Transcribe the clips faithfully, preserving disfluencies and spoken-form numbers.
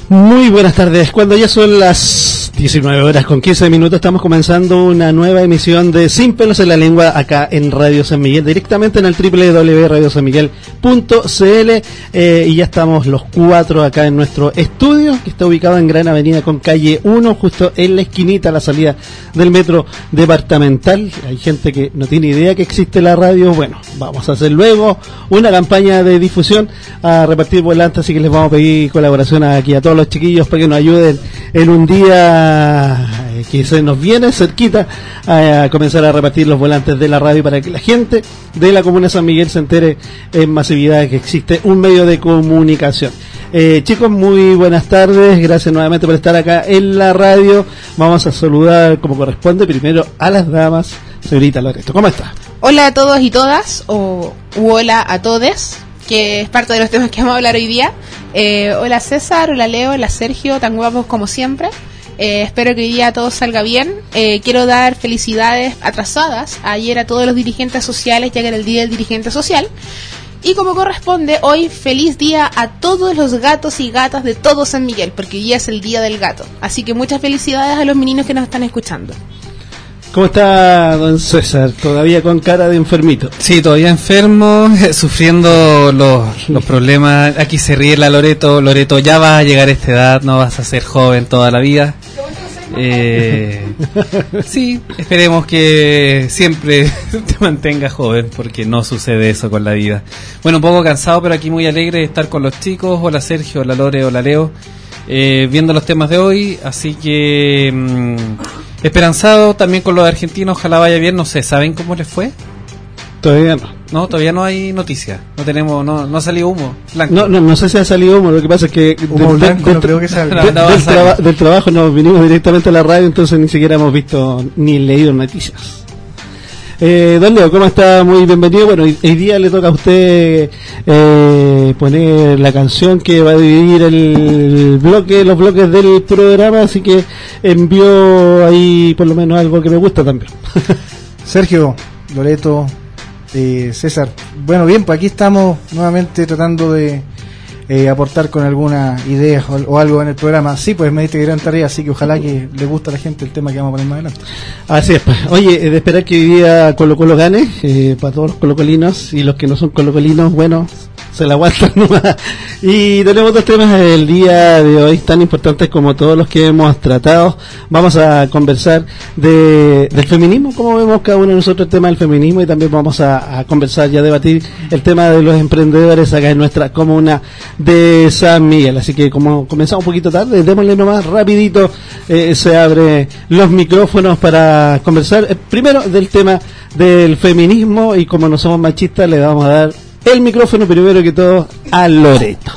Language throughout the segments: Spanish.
Muy buenas tardes, cuando ya son las diecinueve horas con quince minutos estamos comenzando una nueva emisión de Sin Pelos en la Lengua acá en Radio San Miguel, directamente en el doble u doble u doble u punto radio san miguel punto c l eh, y ya estamos los cuatro acá en nuestro estudio que está ubicado en Gran Avenida con calle uno, justo en la esquinita a la salida del metro departamental. Hay gente que no tiene idea que existe la radio. Bueno, vamos a hacer luego una campaña de difusión a repartir volantes, así que les vamos a pedir colaboración aquí a todos los chiquillos para que nos ayuden en un día que se nos viene cerquita a, a comenzar a repartir los volantes de la radio para que la gente de la comuna de San Miguel se entere en masividad que existe un medio de comunicación. Eh, chicos, muy buenas tardes, gracias nuevamente por estar acá en la radio. Vamos a saludar como corresponde primero a las damas. Señorita Loreto, ¿cómo está? Hola a todos y todas, o u hola a todes, que es parte de los temas que vamos a hablar hoy día. Eh, hola César, hola Leo, hola Sergio, tan guapos como siempre. Eh, espero que hoy día todo salga bien. Eh, quiero dar felicidades atrasadas ayer a todos los dirigentes sociales, ya que era el día del dirigente social. Y como corresponde, hoy feliz día a todos los gatos y gatas de todo San Miguel, porque hoy día es el día del gato. Así que muchas felicidades a los meninos que nos están escuchando. ¿Cómo está don César? ¿Todavía con cara de enfermito? Sí, todavía enfermo, sufriendo los, los problemas. Aquí se ríe la Loreto. Loreto, ya vas a llegar a esta edad, no vas a ser joven toda la vida. Eh, sí, esperemos que siempre te mantengas joven, porque no sucede eso con la vida. Bueno, un poco cansado, pero aquí muy alegre de estar con los chicos. Hola Sergio, hola Lore, hola Leo, eh, viendo los temas de hoy. Así que mmm, esperanzado también con los argentinos, ojalá vaya bien. No sé, ¿saben cómo les fue? Todavía no. No, todavía no hay noticias. No tenemos, no, no ha salido humo blanco. No, no, no sé si ha salido humo. Lo que pasa es que humo del, blanco del, no creo que salga. De, no, no del, traba, salir. del trabajo nos vinimos directamente a la radio, entonces ni siquiera hemos visto ni leído noticias. Eh, don Leo, ¿cómo está? Muy bienvenido. Bueno, hoy, hoy día le toca a usted eh, poner la canción que va a dividir el bloque, los bloques del programa, así que envió ahí por lo menos algo que me gusta también. Sergio, Loreto, eh, César, bueno, bien, pues aquí estamos nuevamente tratando de eh, aportar con alguna idea o, o algo en el programa. Sí, pues me diste gran tarea, así que ojalá que le guste a la gente el tema que vamos a poner más adelante. Así es, pues. Oye, eh, de esperar que hoy día Colo Colo gane, eh, para todos los colocolinos, y los que no son colocolinos, bueno, se la aguantan nomás. Y tenemos dos temas el día de hoy tan importantes como todos los que hemos tratado. Vamos a conversar de del feminismo, como vemos cada uno de nosotros el tema del feminismo, y también vamos a, a conversar y a debatir el tema de los emprendedores acá en nuestra comuna de San Miguel. Así que como comenzamos un poquito tarde, démosle nomás rapidito, eh, se abren los micrófonos para conversar eh, primero del tema del feminismo, y como no somos machistas le vamos a dar el micrófono primero que todo a Loreto.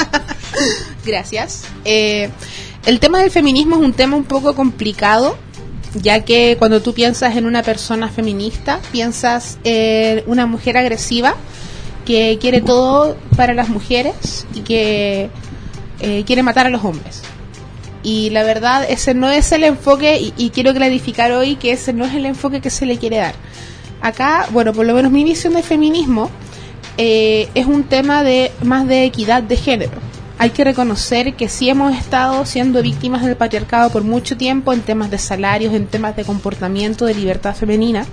Gracias. Eh, el tema del feminismo es un tema un poco complicado, ya que cuando tú piensas en una persona feminista, piensas en una mujer agresiva que quiere todo para las mujeres y que eh, quiere matar a los hombres. Y la verdad, ese no es el enfoque, y, y quiero clarificar hoy que ese no es el enfoque que se le quiere dar. Acá, bueno, por lo menos mi visión del feminismo eh, es un tema de más de equidad de género. Hay que reconocer que sí hemos estado siendo víctimas del patriarcado por mucho tiempo en temas de salarios, en temas de comportamiento, de libertad femenina.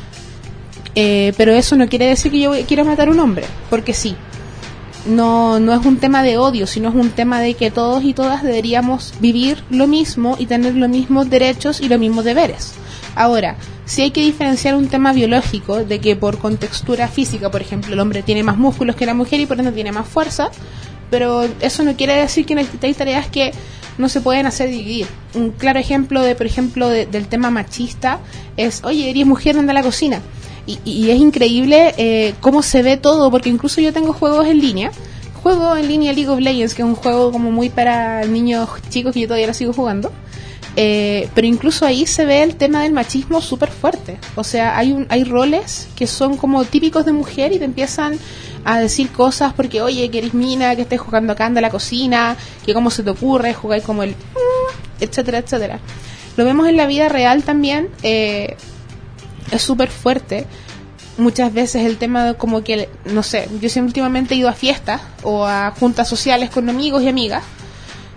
Eh, pero eso no quiere decir que yo quiero matar a un hombre, porque sí. No, no es un tema de odio, sino es un tema de que todos y todas deberíamos vivir lo mismo y tener los mismos derechos y los mismos deberes. Ahora, sí hay que diferenciar un tema biológico, de que por contextura física, por ejemplo, el hombre tiene más músculos que la mujer y por ende tiene más fuerza, pero eso no quiere decir que hay tareas que no se pueden hacer dividir. Un claro ejemplo de, por ejemplo, de, del tema machista es, oye, eres mujer, anda a la cocina. Y, y es increíble eh, cómo se ve todo, porque incluso yo tengo juegos en línea, juego en línea League of Legends, que es un juego como muy para niños chicos que yo todavía lo sigo jugando, eh, pero incluso ahí se ve el tema del machismo súper fuerte. O sea, hay un, hay roles que son como típicos de mujer y te empiezan a decir cosas porque, oye, que eres mina, que estés jugando acá, anda a la cocina, que cómo se te ocurre jugar como el etcétera, etcétera. Lo vemos en la vida real también. eh, es súper fuerte. Muchas veces el tema de como que, no sé, yo siempre últimamente he ido a fiestas o a juntas sociales con amigos y amigas,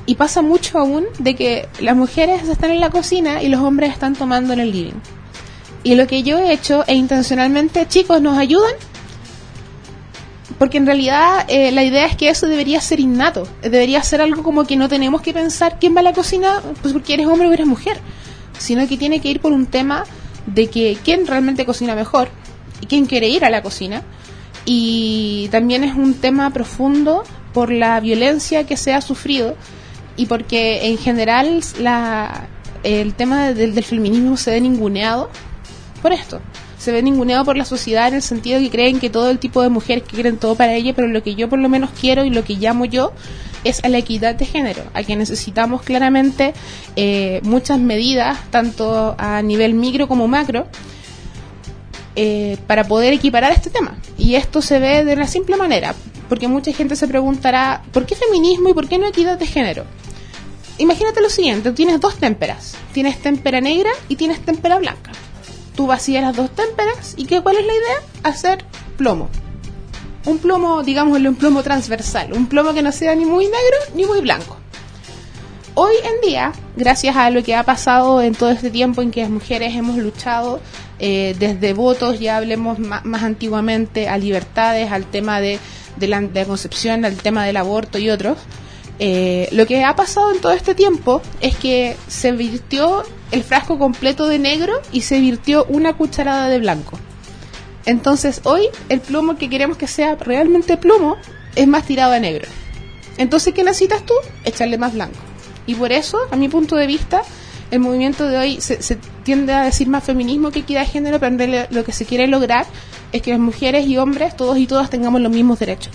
Y pasa mucho aún de que las mujeres están en la cocina y los hombres están tomando en el living. Y lo que yo he hecho e intencionalmente, chicos, ¿nos ayudan? Porque en realidad eh, la idea es que eso debería ser innato. Debería ser algo como que no tenemos que pensar quién va a la cocina, pues porque eres hombre o eres mujer. Sino que tiene que ir por un tema de que quién realmente cocina mejor y quién quiere ir a la cocina. Y también es un tema profundo por la violencia que se ha sufrido y porque en general la, el tema del, del feminismo se ve ninguneado por esto. Se ve ninguneado por la sociedad en el sentido de que creen que todo el tipo de mujeres que quieren todo para ella, pero lo que yo por lo menos quiero y lo que llamo yo es a la equidad de género, a que necesitamos claramente eh, muchas medidas, tanto a nivel micro como macro, eh, para poder equiparar este tema. Y esto se ve de una simple manera, porque mucha gente se preguntará, ¿por qué feminismo y por qué no equidad de género? Imagínate lo siguiente, tú tienes dos témperas, tienes témpera negra y tienes témpera blanca. Tú vacías las dos témperas y ¿qué, ¿cuál es la idea? Hacer plomo. Un plomo, digámosle un plomo transversal, un plomo que no sea ni muy negro ni muy blanco. Hoy en día, gracias a lo que ha pasado en todo este tiempo en que las mujeres hemos luchado, eh, desde votos, ya hablemos más, más antiguamente, a libertades, al tema de, de, la, de la concepción, al tema del aborto y otros, Eh, lo que ha pasado en todo este tiempo es que se virtió el frasco completo de negro y se virtió una cucharada de blanco. Entonces hoy el plomo que queremos que sea realmente plomo es más tirado a negro. Entonces, ¿qué necesitas tú? Echarle más blanco. Y por eso, a mi punto de vista, el movimiento de hoy se, se tiende a decir más feminismo que equidad de género, pero en realidad lo que se quiere lograr es que las mujeres y hombres, todos y todas, tengamos los mismos derechos.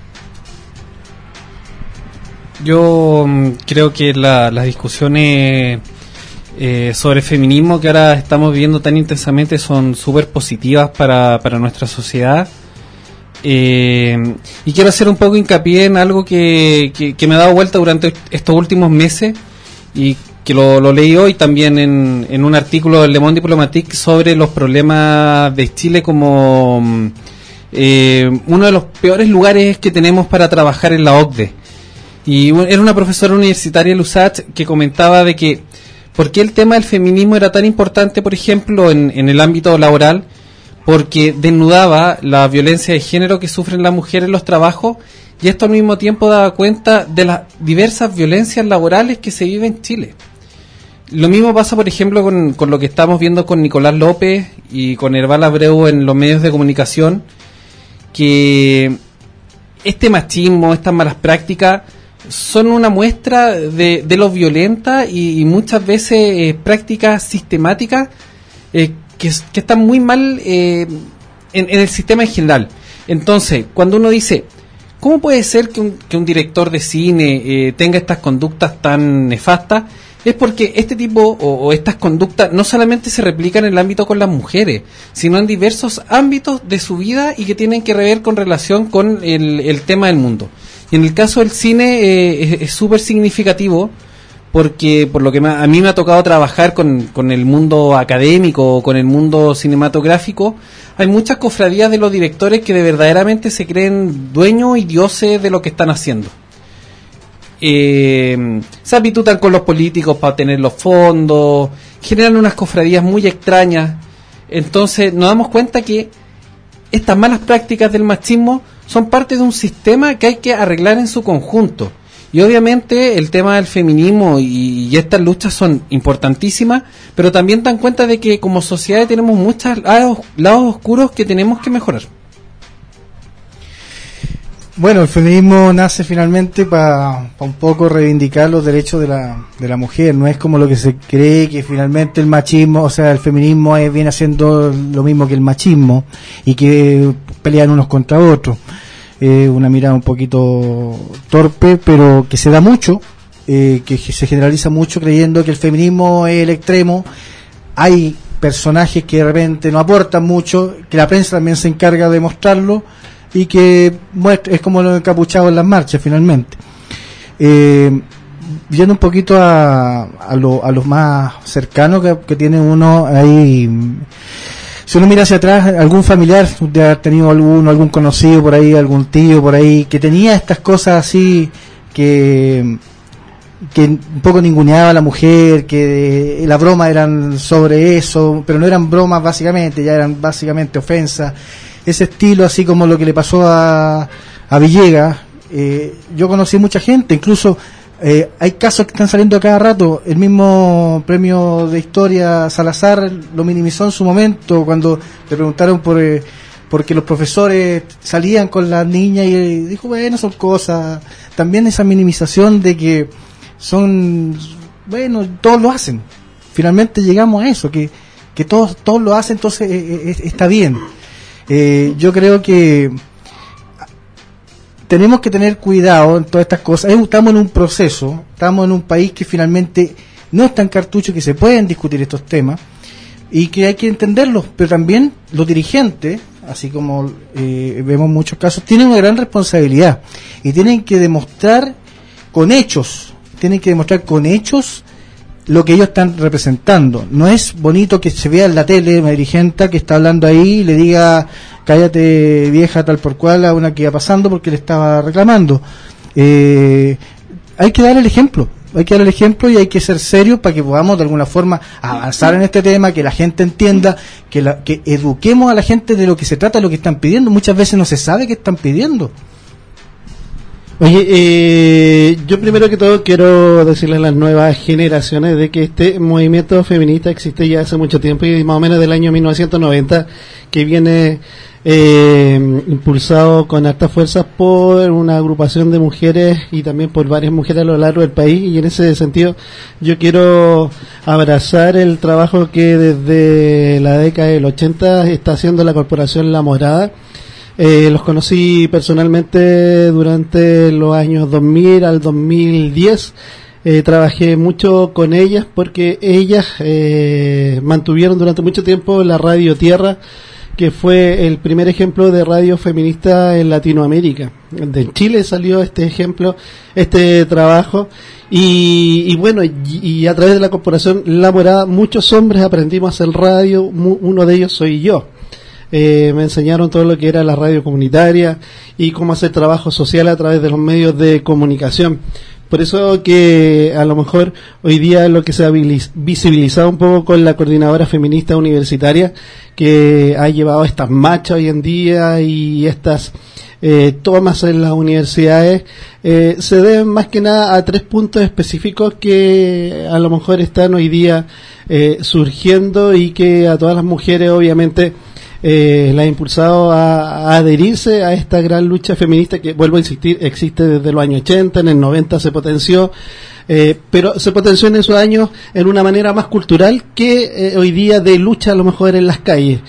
Yo um, creo que la, las discusiones eh, sobre feminismo que ahora estamos viviendo tan intensamente son súper positivas para, para nuestra sociedad. Eh, y quiero hacer un poco hincapié en algo que, que, que me ha dado vuelta durante estos últimos meses y que lo, lo leí hoy también en, en un artículo del Le Monde Diplomatique sobre los problemas de Chile como eh, uno de los peores lugares que tenemos para trabajar en la O C D E. Y era una profesora universitaria, Lusach, que comentaba de que por qué el tema del feminismo era tan importante, por ejemplo, en, en el ámbito laboral, porque desnudaba la violencia de género que sufren las mujeres en los trabajos y esto al mismo tiempo daba cuenta de las diversas violencias laborales que se viven en Chile. Lo mismo pasa, por ejemplo, con, con lo que estamos viendo con Nicolás López y con Herbal Abreu en los medios de comunicación, que este machismo, estas malas prácticas, son una muestra de, de lo violenta y, y muchas veces eh, prácticas sistemáticas eh, que, que están muy mal eh, en, en el sistema en general. Entonces, cuando uno dice, ¿cómo puede ser que un, que un director de cine eh, tenga estas conductas tan nefastas? Es porque este tipo o, o estas conductas no solamente se replican en el ámbito con las mujeres, sino en diversos ámbitos de su vida y que tienen que ver con relación con el, el tema del mundo. Y en el caso del cine eh, es súper significativo porque por lo que me, a mí me ha tocado trabajar con, con el mundo académico o con el mundo cinematográfico, hay muchas cofradías de los directores que de verdaderamente se creen dueños y dioses de lo que están haciendo. Eh, se apitutan con los políticos para obtener los fondos, generan unas cofradías muy extrañas. Entonces nos damos cuenta que estas malas prácticas del machismo son parte de un sistema que hay que arreglar en su conjunto. Y obviamente el tema del feminismo y, y estas luchas son importantísimas, pero también dan cuenta de que como sociedad tenemos muchos lados, lados oscuros que tenemos que mejorar. Bueno, el feminismo nace finalmente para pa un poco reivindicar los derechos de la, de la mujer. No es como lo que se cree, que finalmente el machismo, o sea, el feminismo es, viene haciendo lo mismo que el machismo y que pelean unos contra otros. Eh, una mirada un poquito torpe, pero que se da mucho, eh, que se generaliza mucho creyendo que el feminismo es el extremo. Hay personajes que de repente no aportan mucho, que la prensa también se encarga de mostrarlo, y que muestra, es como lo encapuchado en las marchas finalmente. Eh, viendo un poquito a, a, lo, a los más cercanos que, que tiene uno ahí, si uno mira hacia atrás, algún familiar de haber tenido alguno, algún conocido por ahí, algún tío por ahí, que tenía estas cosas así, que que un poco ninguneaba a la mujer, que la broma eran sobre eso, pero no eran bromas básicamente, ya eran básicamente ofensas, ese estilo, así como lo que le pasó a, a Villegas. Eh, yo conocí mucha gente, incluso eh, hay casos que están saliendo a cada rato. El mismo premio de historia Salazar lo minimizó en su momento cuando le preguntaron por eh, porque los profesores salían con las niñas y eh, dijo, bueno, son cosas. También esa minimización de que son, bueno, todos lo hacen. Finalmente llegamos a eso, que, que todos, todos lo hacen, entonces eh, eh, está bien. Eh, yo creo que tenemos que tener cuidado en todas estas cosas. Estamos en un proceso, estamos en un país que finalmente no es tan cartucho, que se pueden discutir estos temas y que hay que entenderlos, pero también los dirigentes, así como eh, vemos muchos casos, tienen una gran responsabilidad y tienen que demostrar con hechos, tienen que demostrar con hechos lo que ellos están representando. No es bonito que se vea en la tele una dirigente que está hablando ahí y le diga cállate vieja tal por cual a una que iba pasando porque le estaba reclamando. Eh, hay que dar el ejemplo, hay que dar el ejemplo y hay que ser serios para que podamos de alguna forma avanzar en este tema, que la gente entienda, que, la, que eduquemos a la gente de lo que se trata, de lo que están pidiendo. Muchas veces no se sabe qué están pidiendo. Oye, eh, yo primero que todo quiero decirle a las nuevas generaciones de que este movimiento feminista existe ya hace mucho tiempo y más o menos del año mil novecientos noventa, que viene eh, impulsado con hartas fuerzas por una agrupación de mujeres y también por varias mujeres a lo largo del país, y en ese sentido yo quiero abrazar el trabajo que desde la década del ochenta está haciendo la Corporación La Morada. Eh, los conocí personalmente durante los años dos mil al dos mil diez. Eh, trabajé mucho con ellas porque ellas eh, mantuvieron durante mucho tiempo la Radio Tierra, que fue el primer ejemplo de radio feminista en Latinoamérica. De Chile salió este ejemplo, este trabajo, y, y bueno, y, y a través de la Corporación La Morada muchos hombres aprendimos a hacer radio, mu, uno de ellos soy yo. Eh, me enseñaron todo lo que era la radio comunitaria y cómo hacer trabajo social a través de los medios de comunicación. Por eso que a lo mejor hoy día lo que se ha visibilizado un poco con la coordinadora feminista universitaria, que ha llevado estas marchas hoy en día y estas eh, tomas en las universidades, eh, se deben más que nada a tres puntos específicos que a lo mejor están hoy día eh, surgiendo y que a todas las mujeres obviamente Eh, la ha impulsado a, a adherirse a esta gran lucha feminista que, vuelvo a insistir, existe desde los años ochenta, en el noventa se potenció, eh, pero se potenció en esos años en una manera más cultural que eh, hoy día de lucha a lo mejor en las calles.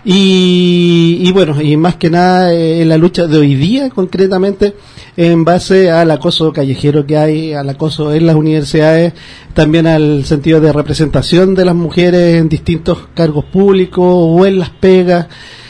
Y, y bueno, y más que nada eh, en la lucha de hoy día concretamente en base al acoso callejero que hay, al acoso en las universidades, también al sentido de representación de las mujeres en distintos cargos públicos o en las pegas,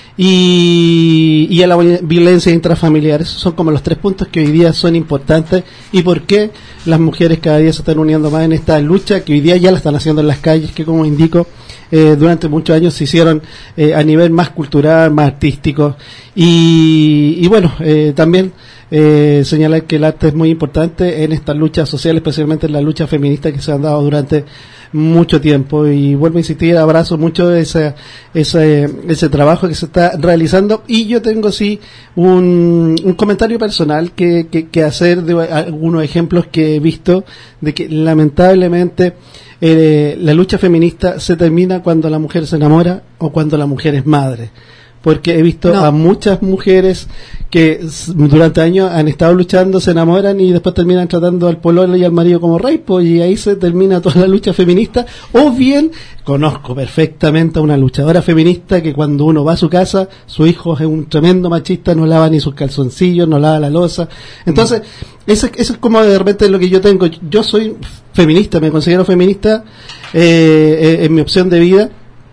y, y a la violencia intrafamiliar. Esos son como los tres puntos que hoy día son importantes y por qué las mujeres cada día se están uniendo más en esta lucha, que hoy día ya la están haciendo en las calles, que como indico, eh, durante muchos años se hicieron eh, a nivel más cultural, más artístico, y, y bueno, eh, también eh, señalar que el arte es muy importante en esta lucha social, especialmente en la lucha feminista que se han dado durante mucho tiempo. Y vuelvo a insistir, abrazo mucho ese, ese, ese trabajo que se está realizando, y yo tengo sí un, un comentario personal que, que, que hacer de algunos ejemplos que he visto de que lamentablemente eh, la lucha feminista se termina cuando la mujer se enamora o cuando la mujer es madre. Porque he visto no. a muchas mujeres que durante años han estado luchando, se enamoran y después terminan tratando al pololo y al marido como rey, pues, y ahí se termina toda la lucha feminista. O bien, conozco perfectamente a una luchadora feminista que cuando uno va a su casa, su hijo es un tremendo machista, no lava ni sus calzoncillos, no lava la loza. Entonces, mm. eso, eso es como de repente lo que yo tengo. Yo soy feminista, me considero feminista eh, en mi opción de vida.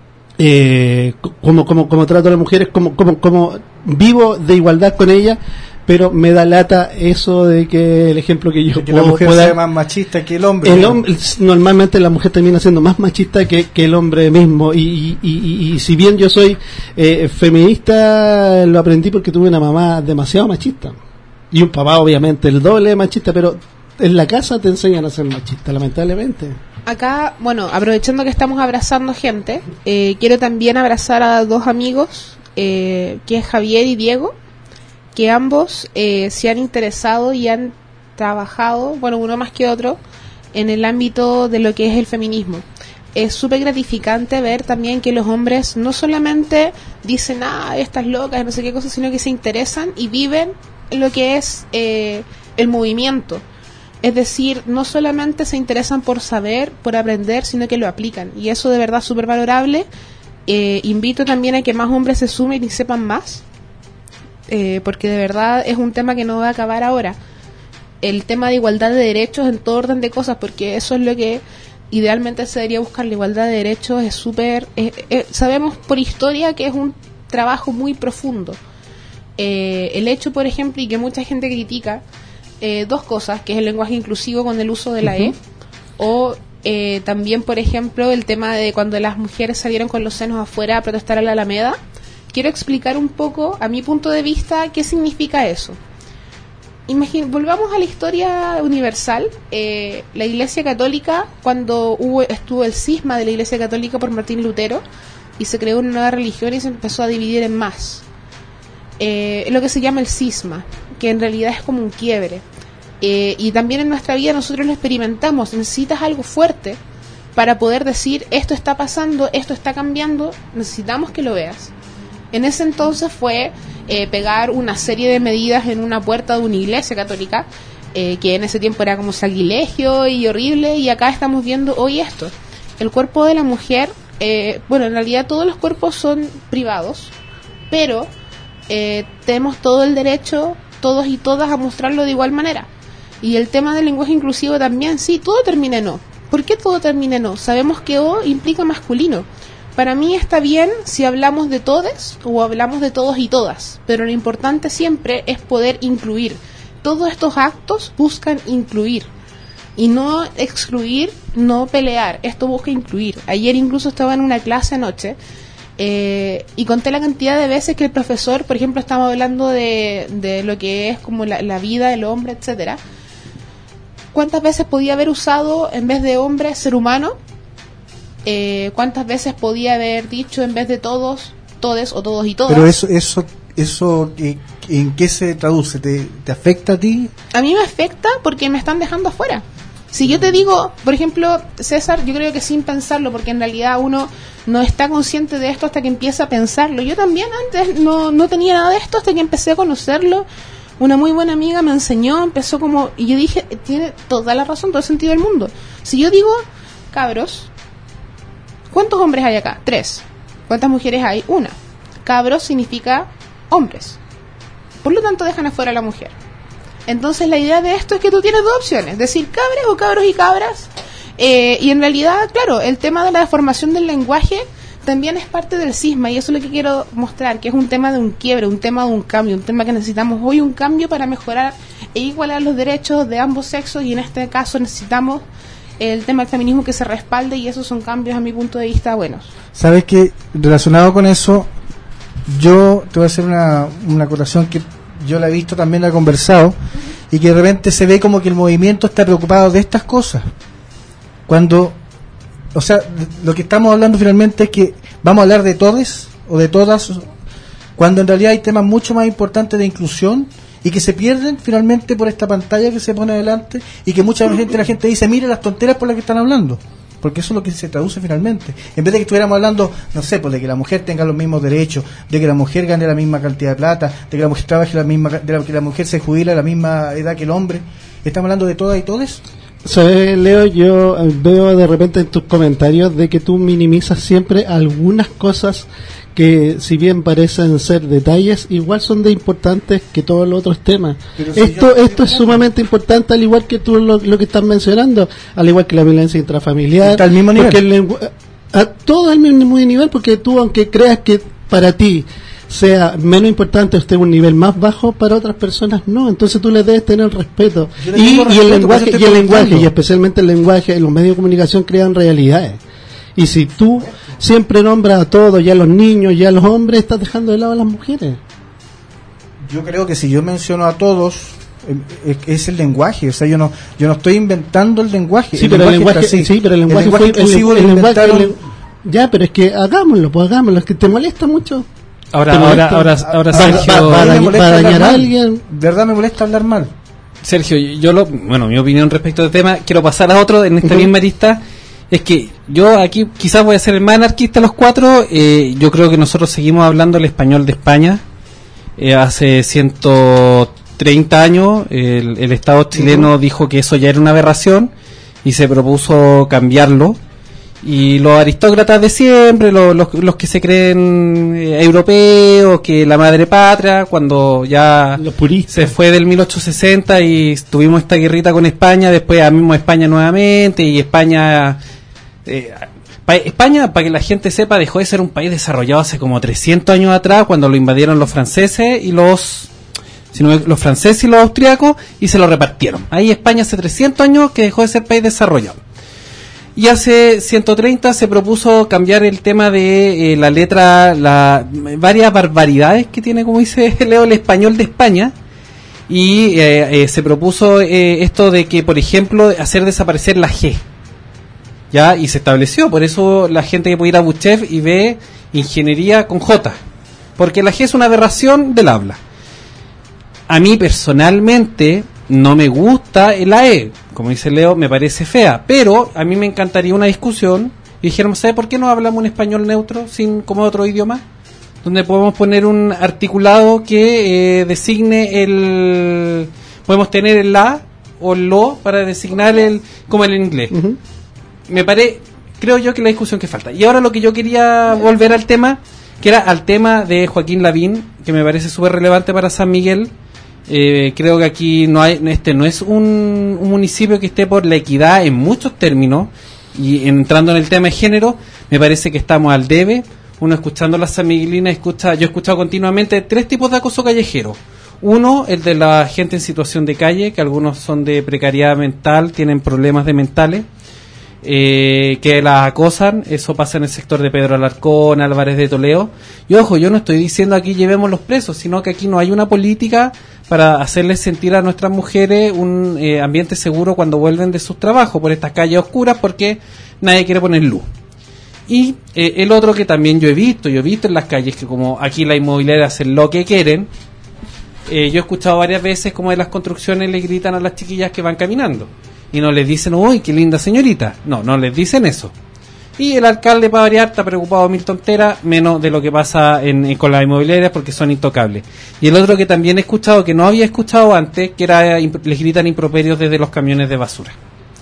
Eh, como, como, como trato a las mujeres, como, como, como vivo de igualdad con ellas, pero me da lata eso de que el ejemplo que yo de que puedo, la mujer pueda, sea más machista que el hombre. El hombre normalmente la mujer termina siendo más machista que, que el hombre mismo, y, y, y, y si bien yo soy eh, feminista, lo aprendí porque tuve una mamá demasiado machista y un papá obviamente el doble machista, pero en la casa te enseñan a ser machista, lamentablemente. Acá, bueno, aprovechando que estamos abrazando gente, eh, quiero también abrazar a dos amigos, eh, que es Javier y Diego, que ambos eh, se han interesado y han trabajado, bueno, uno más que otro, en el ámbito de lo que es el feminismo. Es súper gratificante ver también que los hombres no solamente dicen, ah, estas locas, no sé qué cosas, sino que se interesan y viven lo que es eh, el movimiento. Es decir, no solamente se interesan por saber, por aprender, sino que lo aplican. Y eso de verdad es súper valorable. Eh, invito también a que más hombres se sumen y sepan más, eh, porque de verdad es un tema que no va a acabar ahora. El tema de igualdad de derechos en todo orden de cosas, porque eso es lo que idealmente se debería buscar. La igualdad de derechos es súper... Eh, eh, sabemos por historia que es un trabajo muy profundo. Eh, el hecho, por ejemplo, y que mucha gente critica, eh, dos cosas, que es el lenguaje inclusivo con el uso de la uh-huh. E, o eh, también, por ejemplo, el tema de cuando las mujeres salieron con los senos afuera a protestar a la Alameda. Quiero explicar un poco, a mi punto de vista, qué significa eso. Imagin- volvamos a la historia universal. Eh, la Iglesia Católica, cuando hubo estuvo el cisma de la Iglesia Católica por Martín Lutero y se creó una nueva religión y se empezó a dividir en más, eh, lo que se llama el cisma, que en realidad es como un quiebre, eh, y también en nuestra vida nosotros lo experimentamos. Necesitas algo fuerte para poder decir, esto está pasando, esto está cambiando, necesitamos que lo veas. En ese entonces fue eh, pegar una serie de medidas en una puerta de una iglesia católica, eh, que en ese tiempo era como sacrilegio y horrible, y acá estamos viendo hoy esto. El cuerpo de la mujer, eh, bueno, en realidad todos los cuerpos son privados, pero eh, tenemos todo el derecho, todos y todas, a mostrarlo de igual manera. Y el tema del lenguaje inclusivo también, sí, todo termina en O. ¿Por qué todo termina en O? Sabemos que O implica masculino. Para mí está bien si hablamos de todes o hablamos de todos y todas, pero lo importante siempre es poder incluir. Todos estos actos buscan incluir y no excluir, no pelear. Esto busca incluir. Ayer incluso estaba en una clase anoche eh, y conté la cantidad de veces que el profesor, por ejemplo, estaba hablando de, de lo que es como la, la vida del hombre, etcétera. ¿Cuántas veces podía haber usado en vez de hombre ser humano? Eh, ¿Cuántas veces podía haber dicho en vez de todos, todes o todos y todas? Pero eso, eso, eso, ¿en qué se traduce? ¿Te, te afecta a ti? A mí me afecta porque me están dejando afuera. Si yo te digo, por ejemplo, César, yo creo que sin pensarlo, porque en realidad uno no está consciente de esto hasta que empieza a pensarlo. Yo también antes no, no tenía nada de esto hasta que empecé a conocerlo. Una muy buena amiga me enseñó, empezó como... Y yo dije, tiene toda la razón, todo el sentido del mundo. Si yo digo, cabros... ¿Cuántos hombres hay acá? Tres. ¿Cuántas mujeres hay? Una. Cabros significa hombres. Por lo tanto, dejan afuera a la mujer. Entonces, la idea de esto es que tú tienes dos opciones. Decir cabres o cabros y cabras. Eh, y en realidad, claro, el tema de la deformación del lenguaje también es parte del cisma. Y eso es lo que quiero mostrar, que es un tema de un quiebre, un tema de un cambio. Un tema que necesitamos hoy, un cambio para mejorar e igualar los derechos de ambos sexos. Y en este caso necesitamos... el tema del feminismo que se respalde, y esos son cambios a mi punto de vista buenos. Sabes que relacionado con eso, yo te voy a hacer una, una acotación que yo la he visto, también la he conversado, y que de repente se ve como que el movimiento está preocupado de estas cosas. Cuando, o sea, lo que estamos hablando finalmente es que vamos a hablar de todes o de todas, cuando en realidad hay temas mucho más importantes de inclusión y que se pierden finalmente por esta pantalla que se pone adelante, y que mucha gente la gente dice, mire las tonteras por las que están hablando, porque eso es lo que se traduce finalmente. En vez de que estuviéramos hablando, no sé, pues de que la mujer tenga los mismos derechos, de que la mujer gane la misma cantidad de plata, de que la mujer trabaje la misma, de que la mujer se jubile a la misma edad que el hombre. Estamos hablando de todas y todes. ¿Sabes, Leo? Yo veo de repente en tus comentarios de que tú minimizas siempre algunas cosas que, si bien parecen ser detalles, igual son de importantes que todos los otros temas. Pero esto si esto es sumamente importante, al igual que tú lo, lo que estás mencionando, al igual que la violencia intrafamiliar. Está al mismo nivel. El lengu- a todo al mismo nivel, porque tú, aunque creas que para ti sea menos importante, usted un nivel más bajo, para otras personas no. Entonces tú le debes tener respeto. Y, y respeto, el lenguaje y el lenguaje y especialmente el lenguaje en los medios de comunicación crean realidades. Y si tú siempre nombras a todos, ya a los niños, ya a los hombres, estás dejando de lado a las mujeres. Yo creo que si yo menciono a todos, es, es el lenguaje, o sea, yo no yo no estoy inventando el lenguaje. Sí, el pero lenguaje el lenguaje, sí, pero el lenguaje, el lenguaje fue, inclusivo el, el lo lenguaje, inventaron. el, ya, pero es que hagámoslo, pues hagámoslo, es que te molesta mucho. Ahora, ¿Te ahora, molesta? ahora, ahora, Va- Sergio, va- va- A mí me dañ- molesta va a hablar dañar a mal. alguien. De verdad me molesta hablar mal. Sergio, yo lo, bueno, mi opinión respecto al tema, quiero pasar a otro en esta Ujú. misma lista, es que yo aquí quizás voy a ser el más anarquista de los cuatro, eh, yo creo que nosotros seguimos hablando el español de España, eh, hace ciento treinta años el, el Estado chileno uh-huh. dijo que eso ya era una aberración y se propuso cambiarlo, y los aristócratas de siempre, los, los, los que se creen eh, europeos, que la madre patria, cuando ya Los puristas. se fue del mil ochocientos sesenta y tuvimos esta guerrita con España, después a mismo España nuevamente, y España eh, pa, España, para que la gente sepa, dejó de ser un país desarrollado hace como trescientos años atrás, cuando lo invadieron los franceses y los sino los franceses y los austriacos, y se lo repartieron. Ahí España hace trescientos años que dejó de ser país desarrollado. Y hace ciento treinta se propuso cambiar el tema de eh, la letra, la varias barbaridades que tiene, como dice Leo, el español de España, y eh, eh, se propuso eh, esto de que, por ejemplo, hacer desaparecer la G, ya, y se estableció. Por eso la gente que puede ir a Buchef y ve ingeniería con J, porque la G es una aberración del habla. A mí personalmente no me gusta la E, como dice Leo, me parece fea, pero a mí me encantaría una discusión y dijéramos, ¿sabe por qué no hablamos un español neutro, sin como otro idioma? Donde podemos poner un articulado que eh, designe el... Podemos tener el la o el lo para designar el como el inglés. Uh-huh. Me parece, creo yo que la discusión que falta. Y ahora lo que yo quería volver al tema, que era al tema de Joaquín Lavín, que me parece súper relevante para San Miguel. Eh, creo que aquí no hay, este no es un, un municipio que esté por la equidad en muchos términos, y entrando en el tema de género, me parece que estamos al debe. Uno escuchando las sanmiguelinas, escucha, yo he escuchado continuamente tres tipos de acoso callejero. Uno, el de la gente en situación de calle, que algunos son de precariedad mental, tienen problemas de mentales, eh, que las acosan. Eso pasa en el sector de Pedro Alarcón, Álvarez de Toledo. Y ojo, yo no estoy diciendo aquí llevemos los presos, sino que aquí no hay una política para hacerles sentir a nuestras mujeres un eh, ambiente seguro cuando vuelven de sus trabajos por estas calles oscuras, porque nadie quiere poner luz. Y eh, el otro que también yo he visto, yo he visto en las calles que como aquí las inmobiliarias hacen lo que quieren, eh, yo he escuchado varias veces como de las construcciones le gritan a las chiquillas que van caminando y no les dicen, uy, qué linda señorita, no, no les dicen eso. Y el alcalde, para variar, está preocupado de mil tonteras, menos de lo que pasa en, en, con las inmobiliarias, porque son intocables. Y el otro que también he escuchado, que no había escuchado antes, que era, les gritan improperios desde los camiones de basura.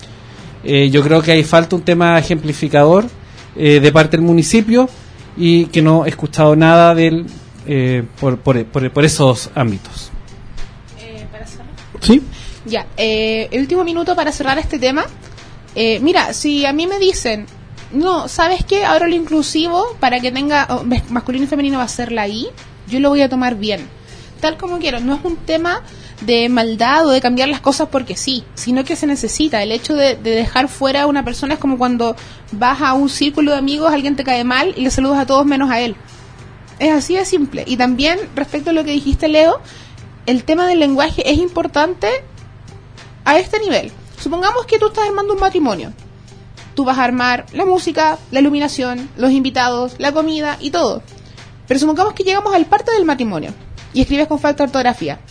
Eh, yo creo que hay falta un tema ejemplificador eh, de parte del municipio, y que no he escuchado nada de él eh, por, por, por, por esos ámbitos. Eh, ¿para cerrar? Sí. Ya, eh, el último minuto para cerrar este tema. Eh, mira, si a mí me dicen, no, ¿sabes qué? Ahora lo inclusivo para que tenga oh, masculino y femenino va a ser la I, yo lo voy a tomar bien, tal como quiero. No es un tema de maldad o de cambiar las cosas porque sí, sino que se necesita. El hecho de, de dejar fuera a una persona es como cuando vas a un círculo de amigos, alguien te cae mal y le saludas a todos menos a él. Es así de simple. Y también, respecto a lo que dijiste, Leo, el tema del lenguaje es importante a este nivel. Supongamos que tú estás armando un matrimonio. Tú vas a armar la música, la iluminación, los invitados, la comida y todo. Pero supongamos que llegamos al parte del matrimonio y escribes con falta de ortografía.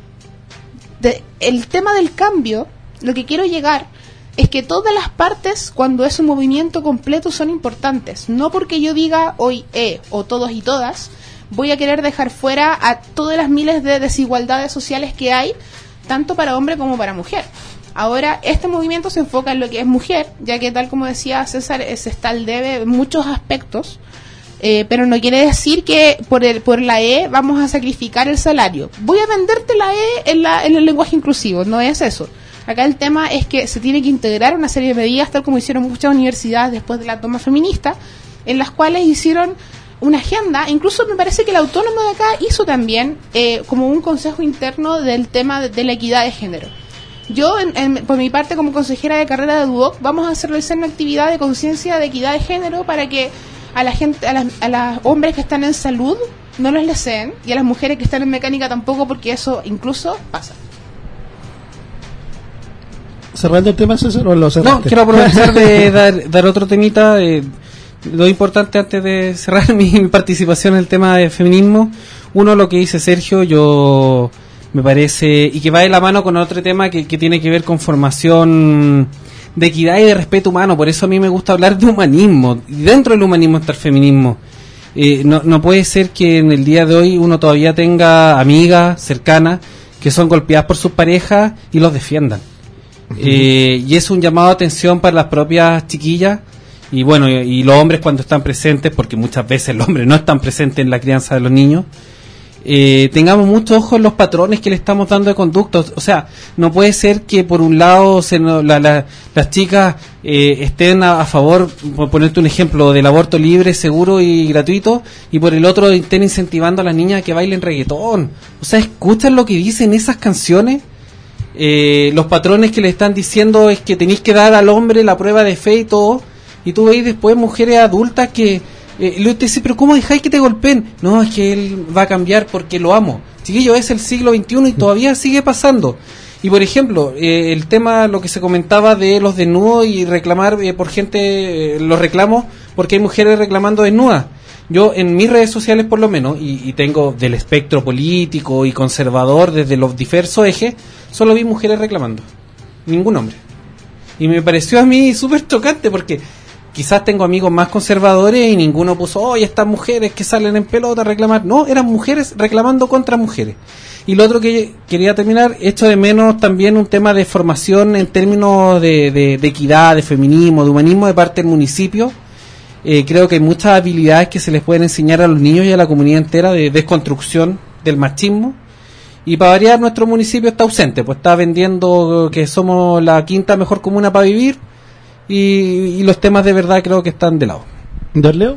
De, el tema del cambio, lo que quiero llegar es que todas las partes, cuando es un movimiento completo, son importantes. No porque yo diga hoy eh o todos y todas, voy a querer dejar fuera a todas las miles de desigualdades sociales que hay, tanto para hombre como para mujer. Ahora, este movimiento se enfoca en lo que es mujer, ya que tal como decía César, se está al debe en muchos aspectos, eh, pero no quiere decir que por el por la E vamos a sacrificar el salario. Voy a venderte la E en, la, en el lenguaje inclusivo, no es eso. Acá el tema es que se tiene que integrar una serie de medidas, tal como hicieron muchas universidades después de la toma feminista, en las cuales hicieron una agenda. Incluso me parece que el autónomo de acá hizo también eh, como un consejo interno del tema de, de la equidad de género. Yo, en, en, por mi parte, como consejera de carrera de DUOC, vamos a hacer realizar una actividad de conciencia de equidad de género para que a la gente, a las, a las hombres que están en salud no los leseen, y a las mujeres que están en mecánica tampoco, porque eso incluso pasa. cerrando el tema, César, o lo cerraste? No, quiero aprovechar de dar, dar otro temita. Eh, lo importante antes de cerrar mi, mi participación en el tema de feminismo. Uno, lo que dice Sergio, yo me parece, y que va de la mano con otro tema que, que tiene que ver con formación de equidad y de respeto humano. Por eso a mí me gusta hablar de humanismo, y dentro del humanismo está el feminismo. Eh, no, no puede ser que en el día de hoy uno todavía tenga amigas cercanas que son golpeadas por sus parejas y los defiendan. Uh-huh. Eh, y es un llamado a atención para las propias chiquillas y bueno, y, y los hombres cuando están presentes, porque muchas veces los hombres no están presentes en la crianza de los niños. Eh, tengamos mucho ojo en los patrones que le estamos dando de conducta. O sea, no puede ser que por un lado se no, la, la, las chicas eh, estén a, a favor, por ponerte un ejemplo, del aborto libre, seguro y gratuito, y por el otro estén incentivando a las niñas a que bailen reggaetón. O sea, escuchan lo que dicen esas canciones. Eh, los patrones que le están diciendo es que tenéis que dar al hombre la prueba de fe y todo, y tú veis después mujeres adultas que Eh, y luego te dice, pero ¿cómo dejáis que te golpeen? No, es que él va a cambiar porque lo amo. Chiquillo, es el siglo veintiuno y todavía sigue pasando. Y por ejemplo, eh, el tema, lo que se comentaba de los desnudos y reclamar eh, por gente, eh, los reclamos, porque hay mujeres reclamando desnudas. Yo en mis redes sociales por lo menos, y, y tengo del espectro político y conservador desde los diversos ejes, solo vi mujeres reclamando. Ningún hombre. Y me pareció a mí súper chocante porque quizás tengo amigos más conservadores y ninguno puso, oye, estas mujeres que salen en pelota a reclamar. No, eran mujeres reclamando contra mujeres. Y lo otro que quería terminar, echo de menos también un tema de formación en términos de, de, de equidad, de feminismo, de humanismo de parte del municipio. Eh, creo que hay muchas habilidades que se les pueden enseñar a los niños y a la comunidad entera de desconstrucción del machismo. Y para variar, nuestro municipio está ausente, pues está vendiendo que somos la quinta mejor comuna para vivir. Y, y los temas de verdad creo que están de lado. ¿Don Leo?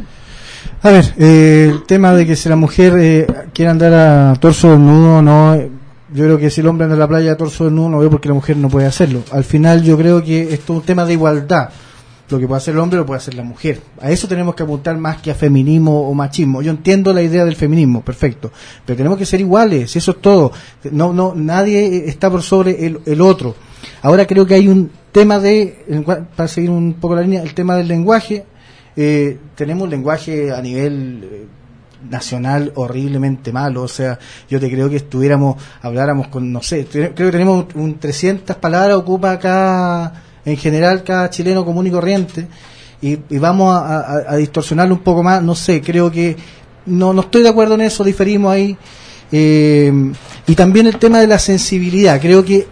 A ver, eh, el tema de que si la mujer eh, quiere andar a torso desnudo, no, eh, yo creo que si el hombre anda a la playa a torso desnudo, no veo por qué la mujer no puede hacerlo. Al final yo creo que esto es un tema de igualdad. Lo que puede hacer el hombre lo puede hacer la mujer. A eso tenemos que apuntar más que a feminismo o machismo. Yo entiendo la idea del feminismo, perfecto, pero tenemos que ser iguales, eso es todo. No, no, nadie está por sobre el, el otro. Ahora creo que hay un tema de, para seguir un poco la línea, el tema del lenguaje. Eh, tenemos un lenguaje a nivel eh, nacional horriblemente malo. O sea, yo te creo que estuviéramos, habláramos con, no sé, creo que tenemos un, un trescientas palabras ocupa acá en general cada chileno común y corriente, y, y vamos a, a, a distorsionarlo un poco más. No sé, creo que no, no estoy de acuerdo en eso, diferimos ahí. Eh, y también el tema de la sensibilidad, creo que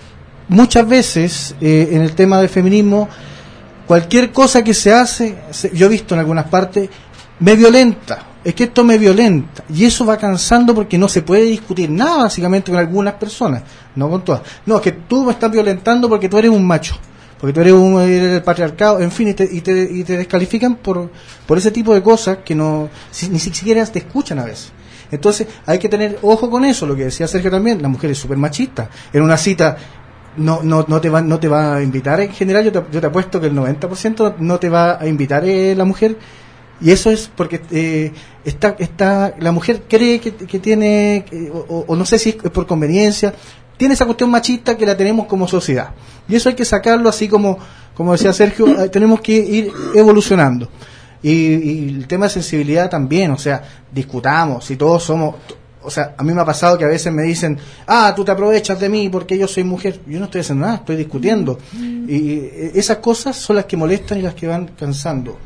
muchas veces eh, en el tema del feminismo, cualquier cosa que se hace, se, yo he visto en algunas partes, me violenta, es que esto me violenta, y eso va cansando porque no se puede discutir nada básicamente con algunas personas, no con todas. No, es que tú me estás violentando porque tú eres un macho, porque tú eres un eres el patriarcado, en fin, y te, y te, y te descalifican por, por ese tipo de cosas que no si, ni siquiera te escuchan a veces. Entonces hay que tener ojo con eso, lo que decía Sergio también, la mujer es súper machista. En una cita no no no te va no te va a invitar en general, yo te, yo te apuesto que el noventa por ciento no te va a invitar eh, la mujer, y eso es porque eh, está está la mujer cree que, que tiene que, o, o no sé si es por conveniencia, tiene esa cuestión machista que la tenemos como sociedad, y eso hay que sacarlo, así como como decía Sergio, eh, tenemos que ir evolucionando. Y, y el tema de sensibilidad también, o sea, discutamos, si todos somos, o sea, a mí me ha pasado que a veces me dicen, ah, tú te aprovechas de mí porque yo soy mujer. Yo no estoy haciendo nada, estoy discutiendo. Y esas cosas son las que molestan y las que van cansando.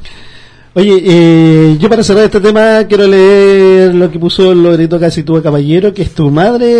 Oye, eh, yo para cerrar este tema quiero leer lo que puso Loreto Casitúa Caballero, que es tu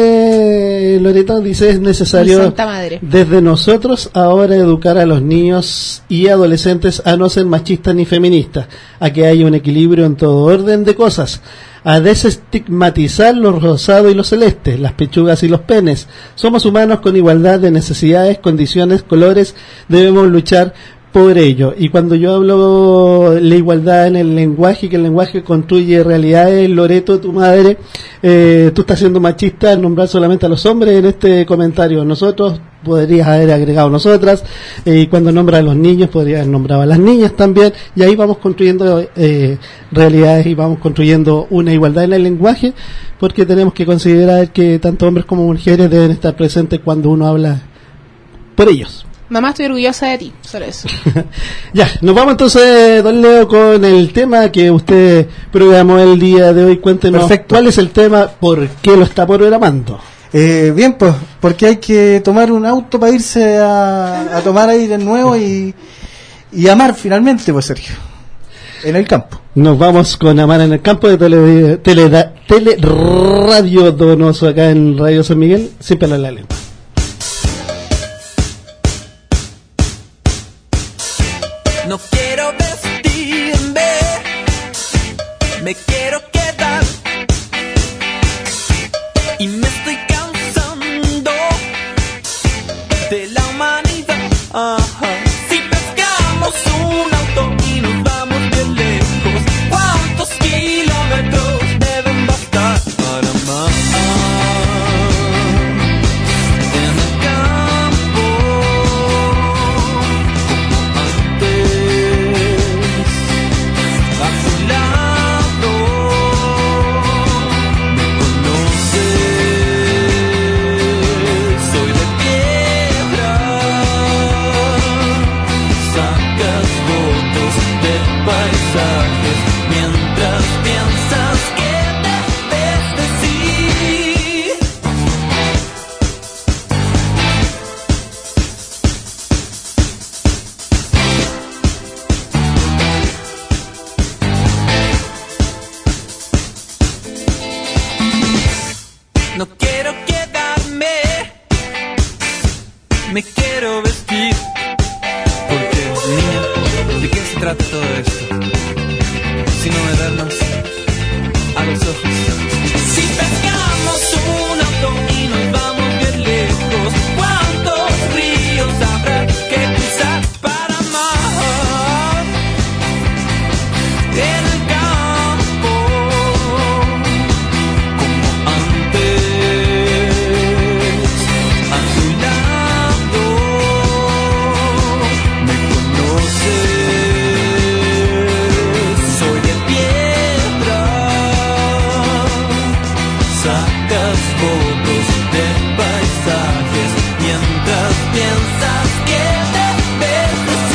madre, Loreto. Dice, es necesario Santa Madre. Desde nosotros ahora educar a los niños y adolescentes a no ser machistas ni feministas, a que haya un equilibrio en todo orden de cosas, a desestigmatizar lo rosado y lo celeste, las pechugas y los penes. Somos humanos con igualdad de necesidades, condiciones, colores, debemos luchar por ello. Y cuando yo hablo la igualdad en el lenguaje, que el lenguaje construye realidades, Loreto, tu madre, eh, tú estás siendo machista al nombrar solamente a los hombres en este comentario. Nosotros, podrías haber agregado nosotras, eh, y cuando nombra a los niños podrías haber nombrado a las niñas también, y ahí vamos construyendo eh, realidades y vamos construyendo una igualdad en el lenguaje, porque tenemos que considerar que tanto hombres como mujeres deben estar presentes cuando uno habla por ellos. Mamá, estoy orgullosa de ti, solo eso. Ya, nos vamos entonces, don Leo, con el tema que usted programó el día de hoy. Cuéntenos. Perfecto. ¿Cuál es el tema? ¿Por qué lo está programando? Eh, bien, pues, porque hay que tomar un auto para irse a, a tomar aire nuevo y, y amar finalmente, pues, Sergio, en el campo. Nos vamos con Amar en el campo de tele, tele, tele Radio Donoso, acá en Radio San Miguel, sin pelo en la lengua. No quiero vestirme, me quiero quedar y me estoy cansando de la humanidad. Ajá. Si pescamos un auto y nos vamos bien lejos, ¿cuántos kilómetros deben bastar para amar? En el campo, a tu lado, me conoces, soy de piedra, sacas fotos de paisajes mientras piensas que debes decir. No quiero quedarme, me quiero vestir. Porque, niña, ¿de qué se trata todo esto? Si no me vernos a los ojos. Si pescamos un auto y nos vamos bien lejos, ¿cuántos ríos habrá que cruzar para amar? En el campo, como antes, a tu lado, me conoces, soy de piedra, sacas fotos de paisajes mientras piensas que debes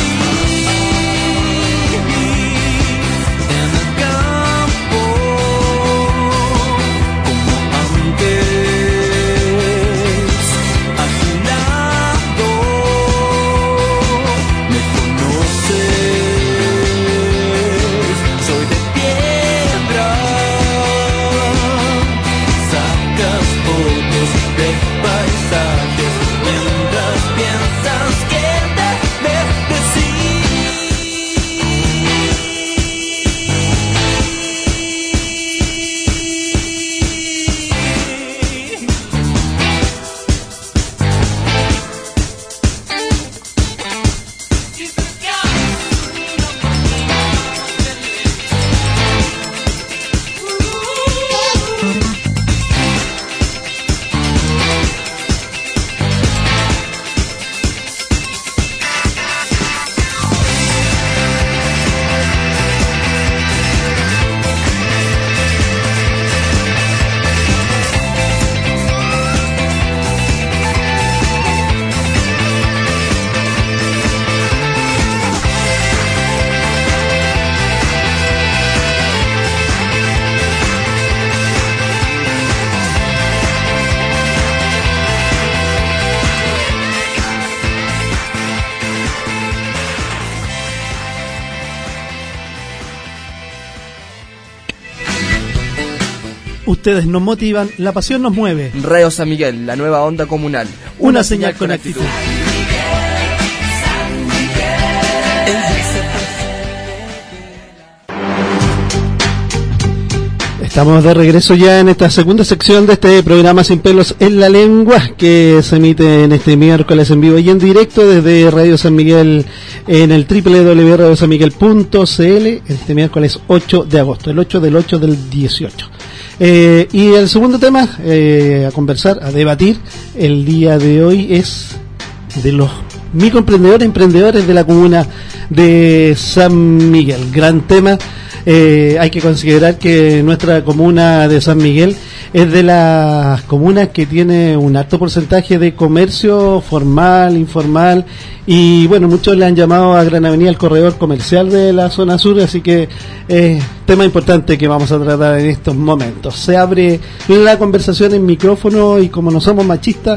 decir. En el campo, como antes, a tu lado, me conoces, soy de piedra, sacas fotos de paisajes mientras piensas que debes Ustedes nos motivan, la pasión nos mueve. Radio San Miguel, la nueva onda comunal. Una, Una señal, señal con actitud. Estamos de regreso ya en esta segunda sección de este programa Sin Pelos en la Lengua, que se emite en este miércoles en vivo y en directo desde Radio San Miguel en el doble u doble u doble u punto radio san miguel punto c l este miércoles ocho de agosto, el ocho del ocho del dieciocho. Eh, y el segundo tema eh, a conversar, a debatir el día de hoy es de los microemprendedores, emprendedores de la comuna de San Miguel. Gran tema. Eh, hay que considerar que nuestra comuna de San Miguel es de las comunas que tiene un alto porcentaje de comercio formal, informal, y bueno, muchos le han llamado a Gran Avenida el corredor comercial de la zona sur, así que es eh, tema importante que vamos a tratar en estos momentos. Se abre la conversación en micrófono y como no somos machistas,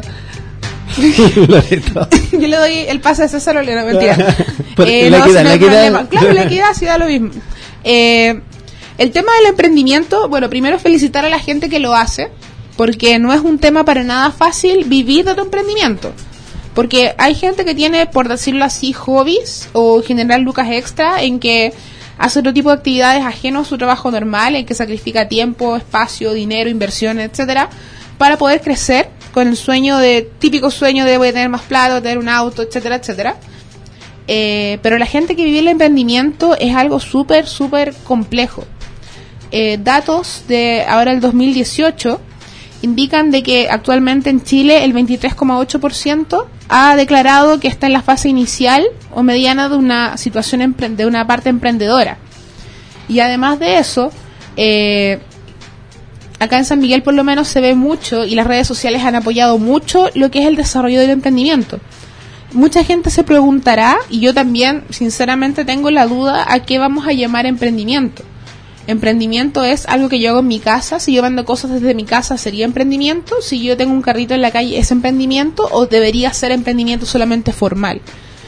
yo le doy el pase a César o le no, mentira. eh, la no, equidad, no la equidad. Claro, la equidad sí da lo mismo. Eh, el tema del emprendimiento, bueno, primero felicitar a la gente que lo hace, porque no es un tema para nada fácil vivir de tu emprendimiento. Porque hay gente que tiene, por decirlo así, hobbies o generar lucas extra en que hace otro tipo de actividades ajenos a su trabajo normal, en que sacrifica tiempo, espacio, dinero, inversiones, etcétera, para poder crecer con el sueño de, típico sueño de voy a tener más plata, tener un auto, etcétera, etcétera. Eh, pero la gente que vive el emprendimiento es algo súper, súper complejo. Eh, datos de ahora el dos mil dieciocho indican de que actualmente en Chile el veintitrés coma ocho por ciento ha declarado que está en la fase inicial o mediana de una situación empre- de una parte emprendedora. Y además de eso, eh, acá en San Miguel por lo menos se ve mucho y las redes sociales han apoyado mucho lo que es el desarrollo del emprendimiento. Mucha gente se preguntará, y yo también sinceramente tengo la duda, a qué vamos a llamar emprendimiento. Emprendimiento es algo que yo hago en mi casa. Si yo vendo cosas desde mi casa, ¿sería emprendimiento? Si yo tengo un carrito en la calle, ¿es emprendimiento? ¿O debería ser emprendimiento solamente formal?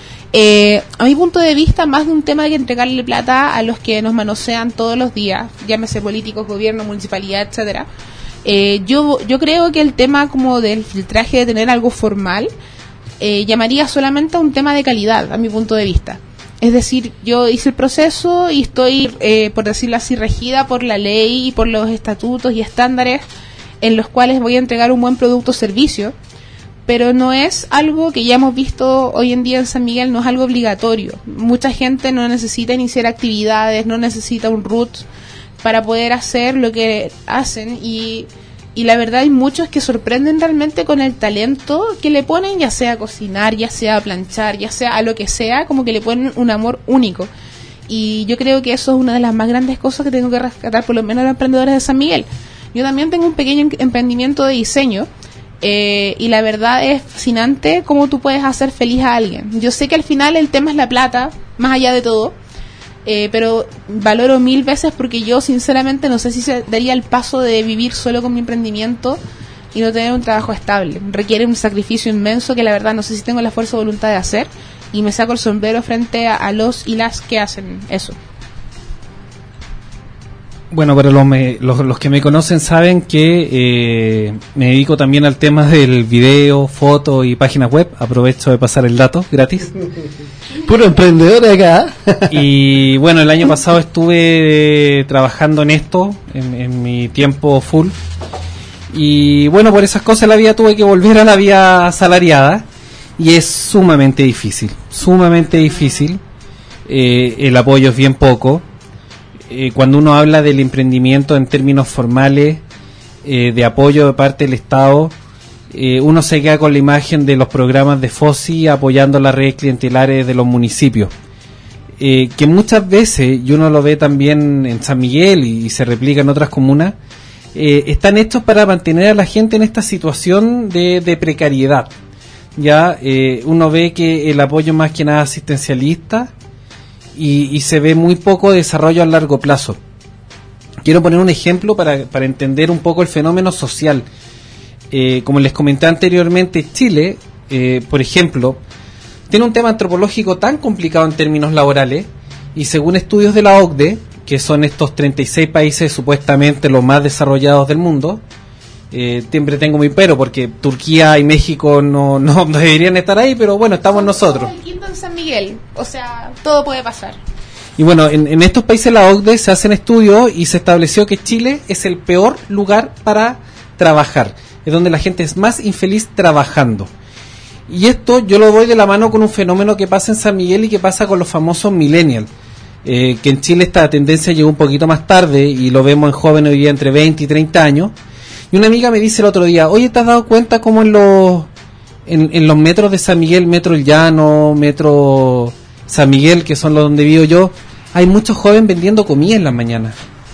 Eh, a mi punto de vista, más de un tema de entregarle plata a los que nos manosean todos los días, llámese políticos, gobierno, municipalidad, etcétera. Eh, yo, yo creo que el tema como del filtraje, de tener algo formal, eh, llamaría solamente a un tema de calidad, a mi punto de vista. Es decir, yo hice el proceso y estoy, eh, por decirlo así, regida por la ley y por los estatutos y estándares en los cuales voy a entregar un buen producto o servicio, pero no es algo que ya hemos visto hoy en día en San Miguel, no es algo obligatorio. Mucha gente no necesita iniciar actividades, no necesita un root para poder hacer lo que hacen, y Y la verdad hay muchos que sorprenden realmente con el talento que le ponen, ya sea a cocinar, ya sea a planchar, ya sea a lo que sea, como que le ponen un amor único. Y yo creo que eso es una de las más grandes cosas que tengo que rescatar, por lo menos los emprendedores de San Miguel. Yo también tengo un pequeño emprendimiento de diseño, eh, y la verdad es fascinante cómo tú puedes hacer feliz a alguien. Yo sé que al final el tema es la plata, más allá de todo, Eh, pero valoro mil veces porque yo sinceramente no sé si se daría el paso de vivir solo con mi emprendimiento y no tener un trabajo estable. Requiere un sacrificio inmenso que la verdad no sé si tengo la fuerza o voluntad de hacer, y me saco el sombrero frente a, a los y las que hacen eso. Bueno, para los, me, los, los que me conocen saben que eh, me dedico también al tema del video, foto y páginas web. Aprovecho de pasar el dato gratis. Puro emprendedor acá. Y bueno, el año pasado estuve eh, trabajando en esto, en, en mi tiempo full. Y bueno, por esas cosas la vida tuve que volver a la vía asalariada. Y es sumamente difícil, sumamente difícil. Eh, el apoyo es bien poco. Eh, cuando uno habla del emprendimiento en términos formales, eh, de apoyo de parte del Estado, eh, uno se queda con la imagen de los programas de FOSI apoyando las redes clientelares de los municipios, eh, que muchas veces, y uno lo ve también en San Miguel y, y se replica en otras comunas, eh, están hechos para mantener a la gente en esta situación de, de precariedad. Ya eh, uno ve que el apoyo más que nada asistencialista, Y, y se ve muy poco desarrollo a largo plazo. Quiero poner un ejemplo para, para entender un poco el fenómeno social. Eh, como les comenté anteriormente, Chile, eh, por ejemplo, tiene un tema antropológico tan complicado en términos laborales, y según estudios de la O C D E, que son estos treinta y seis países supuestamente los más desarrollados del mundo, eh, siempre tengo mi pero, porque Turquía y México no, no, no deberían estar ahí, pero bueno, estamos nosotros. El quinto en San Miguel, o sea, todo puede pasar. Y bueno, en, en estos países la O C D E se hacen estudios y se estableció que Chile es el peor lugar para trabajar, es donde la gente es más infeliz trabajando. Y esto yo lo doy de la mano con un fenómeno que pasa en San Miguel y que pasa con los famosos millennials, eh, que en Chile esta tendencia llegó un poquito más tarde y lo vemos en jóvenes hoy día entre veinte y treinta años. Y una amiga me dice el otro día, oye, ¿te has dado cuenta cómo en los en, en los metros de San Miguel, Metro El Llano, Metro San Miguel, que son los donde vivo yo, hay muchos jóvenes vendiendo comida en las mañanas?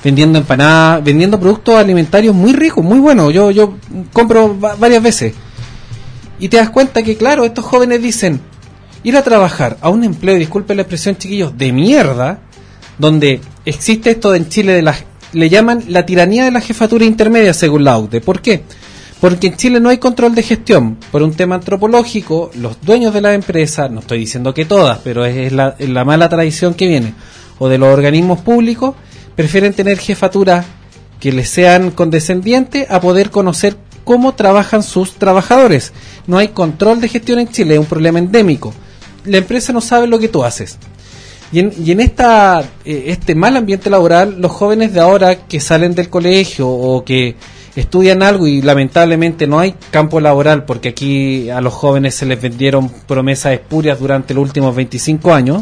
vendiendo empanadas, vendiendo productos alimentarios muy ricos, muy buenos. Yo yo compro va- varias veces. Y te das cuenta que, claro, estos jóvenes dicen, ir a trabajar a un empleo, disculpen la expresión, chiquillos, de mierda, donde existe esto en Chile, de la, le llaman la tiranía de la jefatura intermedia, según la U D E. ¿Por qué? Porque en Chile no hay control de gestión. Por un tema antropológico, los dueños de la empresa, no estoy diciendo que todas, pero es la, es la mala tradición que viene, o de los organismos públicos, prefieren tener jefaturas que les sean condescendientes a poder conocer cómo trabajan sus trabajadores. No hay control de gestión en Chile, es un problema endémico. La empresa no sabe lo que tú haces. Y en, y en esta eh, este mal ambiente laboral, los jóvenes de ahora que salen del colegio o que estudian algo y lamentablemente no hay campo laboral, porque aquí a los jóvenes se les vendieron promesas espurias durante los últimos veinticinco años,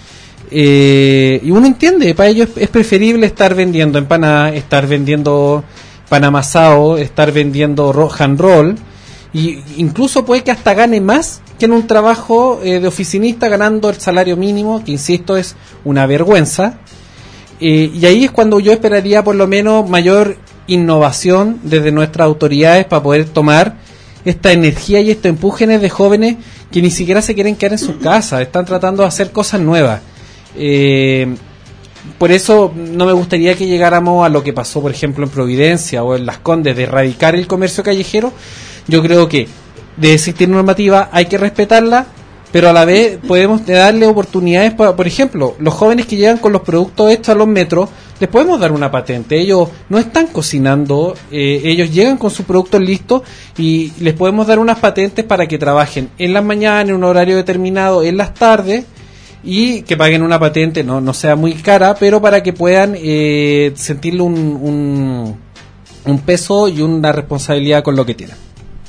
eh, y uno entiende, para ellos es, es preferible estar vendiendo empanadas, estar vendiendo pan amasado, estar vendiendo ro- hand roll, y incluso puede que hasta gane más que en un trabajo eh, de oficinista, ganando el salario mínimo, que insisto es una vergüenza. Eh, y ahí es cuando yo esperaría por lo menos mayor innovación desde nuestras autoridades para poder tomar esta energía y estos empúgenes de jóvenes que ni siquiera se quieren quedar en sus casas, están tratando de hacer cosas nuevas. Eh, por eso no me gustaría que llegáramos a lo que pasó, por ejemplo, en Providencia o en Las Condes, de erradicar el comercio callejero. Yo creo que de existir normativa hay que respetarla, pero a la vez podemos darle oportunidades para, por ejemplo, los jóvenes que llegan con los productos hechos a los metros, les podemos dar una patente. Ellos no están cocinando, eh, ellos llegan con sus productos listos y les podemos dar unas patentes para que trabajen en las mañanas, en un horario determinado, en las tardes, y que paguen una patente, no, no sea muy cara, pero para que puedan eh, sentirle un, un, un peso y una responsabilidad con lo que tienen.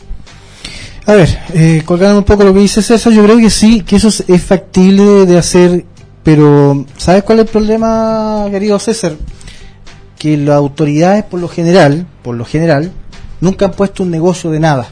A ver, eh, colgando un poco lo que dice César, yo creo que sí, que eso es, es factible de hacer, pero ¿sabes cuál es el problema, querido César? Que las autoridades, por lo general, por lo general, nunca han puesto un negocio de nada.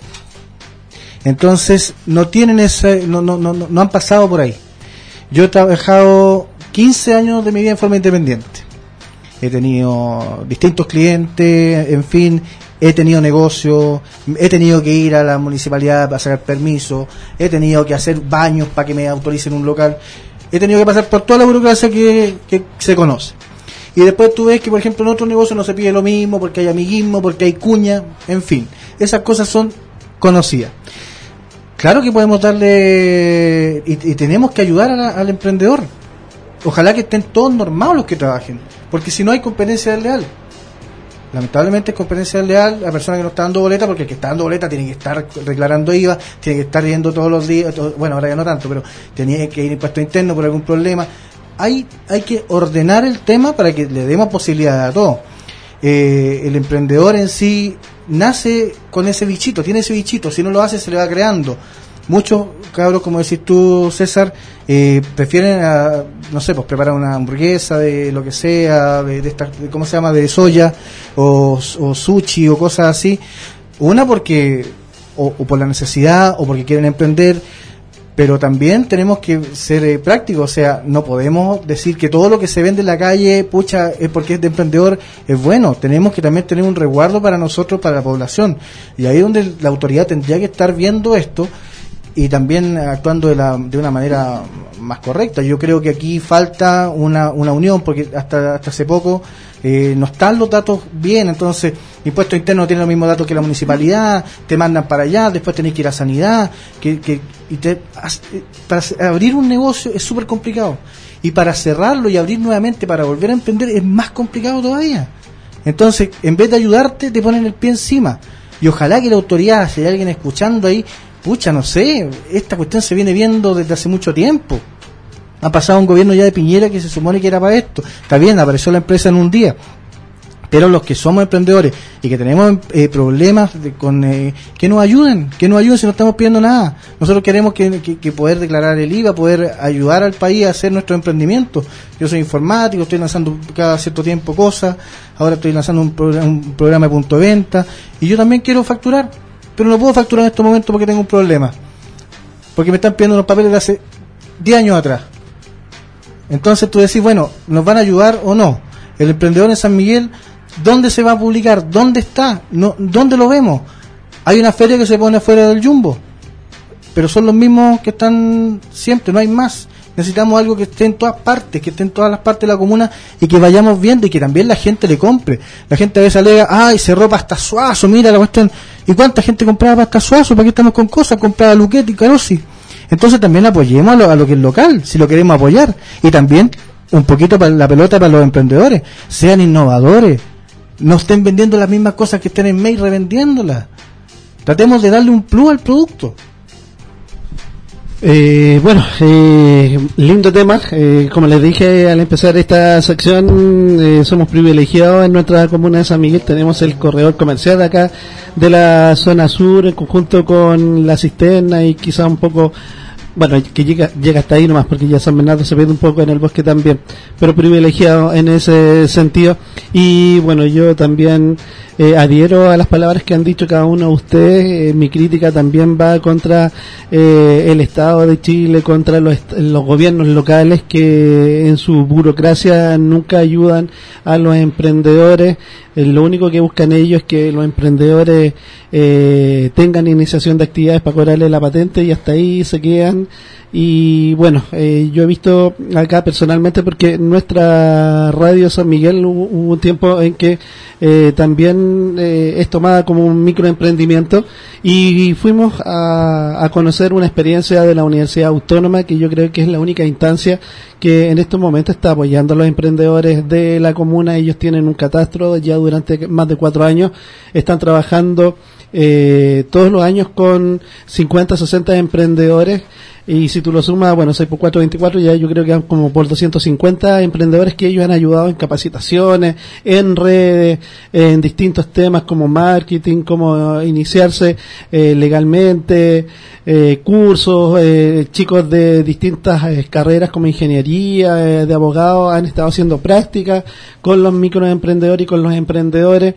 Entonces, no tienen ese, no, no, no, no han pasado por ahí. Yo he trabajado quince años de mi vida en forma independiente. He tenido distintos clientes, en fin, he tenido negocios, he tenido que ir a la municipalidad para sacar permiso, he tenido que hacer baños para que me autoricen un local, he tenido que pasar por toda la burocracia que, que se conoce. Y después tú ves que, por ejemplo, en otros negocios no se pide lo mismo, porque hay amiguismo, porque hay cuña, en fin, esas cosas son conocidas. Claro que podemos darle y, y tenemos que ayudar a la, al emprendedor. Ojalá que estén todos normados los que trabajen, porque si no hay competencia desleal. Lamentablemente es competencia desleal la persona que no está dando boleta, porque el que está dando boleta tiene que estar declarando I V A, tiene que estar yendo todos los días, todo, bueno, ahora ya no tanto, pero tenía que ir impuesto interno por algún problema. Hay, hay que ordenar el tema para que le demos posibilidad a todos. Eh, el emprendedor en sí nace con ese bichito, tiene ese bichito, si no lo hace se le va creando. Muchos cabros, como decís tú, César, eh, prefieren, a, no sé, pues preparar una hamburguesa de lo que sea, de, de esta, de, ¿cómo se llama?, de soya, o, o sushi, o cosas así. Una porque, o, o por la necesidad, o porque quieren emprender, pero también tenemos que ser eh, prácticos, o sea, no podemos decir que todo lo que se vende en la calle, pucha, es porque es de emprendedor, es bueno. Tenemos que también tener un resguardo para nosotros, para la población, y ahí es donde la autoridad tendría que estar viendo esto y también actuando de, la, de una manera más correcta. Yo creo que aquí falta una, una unión, porque hasta, hasta hace poco eh, no están los datos bien. Entonces, impuesto interno no tiene los mismos datos que la municipalidad, te mandan para allá, después tenés que ir a sanidad, que, que y te, para abrir un negocio es súper complicado, y para cerrarlo y abrir nuevamente para volver a emprender es más complicado todavía. Entonces, en vez de ayudarte, te ponen el pie encima. Y ojalá que la autoridad, si hay alguien escuchando ahí, pucha, no sé, esta cuestión se viene viendo desde hace mucho tiempo. Ha pasado un gobierno ya de Piñera que se supone que era para esto. Está bien, apareció la empresa en un día. Pero los que somos emprendedores y que tenemos eh, problemas de, con eh, que nos ayuden, que nos ayuden si no estamos pidiendo nada. Nosotros queremos que, que, que poder declarar el I V A, poder ayudar al país a hacer nuestro emprendimiento. Yo soy informático, estoy lanzando cada cierto tiempo cosas, ahora estoy lanzando un, programa, un programa de punto de venta, y yo también quiero facturar, pero no puedo facturar en estos momentos porque tengo un problema, porque me están pidiendo unos papeles de hace diez años atrás. Entonces tú decís, bueno, ¿nos van a ayudar o no? El emprendedor en San Miguel, ¿dónde se va a publicar? ¿Dónde está? No, ¿dónde lo vemos? Hay una feria que se pone fuera del Jumbo, pero son los mismos que están siempre, no hay más. Necesitamos algo que esté en todas partes, que esté en todas las partes de la comuna y que vayamos viendo y que también la gente le compre. La gente a veces alega, ay, cerró Pasta Suazo, mira la cuestión. ¿Y cuánta gente compraba Pasta Suazo? ¿Para qué estamos con cosas? Compraba Luquetti y Carosi. Entonces también apoyemos a lo, a lo que es local, si lo queremos apoyar. Y también un poquito para la pelota para los emprendedores. Sean innovadores. No estén vendiendo las mismas cosas que estén en mail revendiéndolas. Tratemos de darle un plus al producto. Eh, bueno, eh, lindo tema. Eh, como les dije al empezar esta sección, eh, somos privilegiados en nuestra comuna de San Miguel. Tenemos el corredor comercial acá de la zona sur, en conjunto con la cisterna y quizá un poco, bueno, que llega llega hasta ahí nomás, porque ya San Bernardo se pierde un poco en el bosque también, pero privilegiado en ese sentido. Y bueno, yo también eh, adhiero a las palabras que han dicho cada uno de ustedes. Eh, mi crítica también va contra eh, el Estado de Chile, contra los, los gobiernos locales que en su burocracia nunca ayudan a los emprendedores. Eh, lo único que buscan ellos es que los emprendedores eh, tengan iniciación de actividades para cobrarle la patente y hasta ahí se quedan. Y bueno, eh, yo he visto acá personalmente, porque nuestra radio San Miguel hubo, hubo un tiempo en que eh, también eh, es tomada como un microemprendimiento, y fuimos a, a conocer una experiencia de la Universidad Autónoma, que yo creo que es la única instancia que en estos momentos está apoyando a los emprendedores de la comuna. Ellos tienen un catastro ya durante más de cuatro años, están trabajando eh, todos los años con cincuenta, sesenta emprendedores. Y si tú lo sumas, bueno, seis por cuatro, veinticuatro, ya yo creo que hay como por doscientos cincuenta emprendedores que ellos han ayudado en capacitaciones, en redes, en distintos temas como marketing, cómo iniciarse eh, legalmente, eh, cursos, eh, chicos de distintas eh, carreras como ingeniería, eh, de abogados, han estado haciendo prácticas con los microemprendedores y con los emprendedores.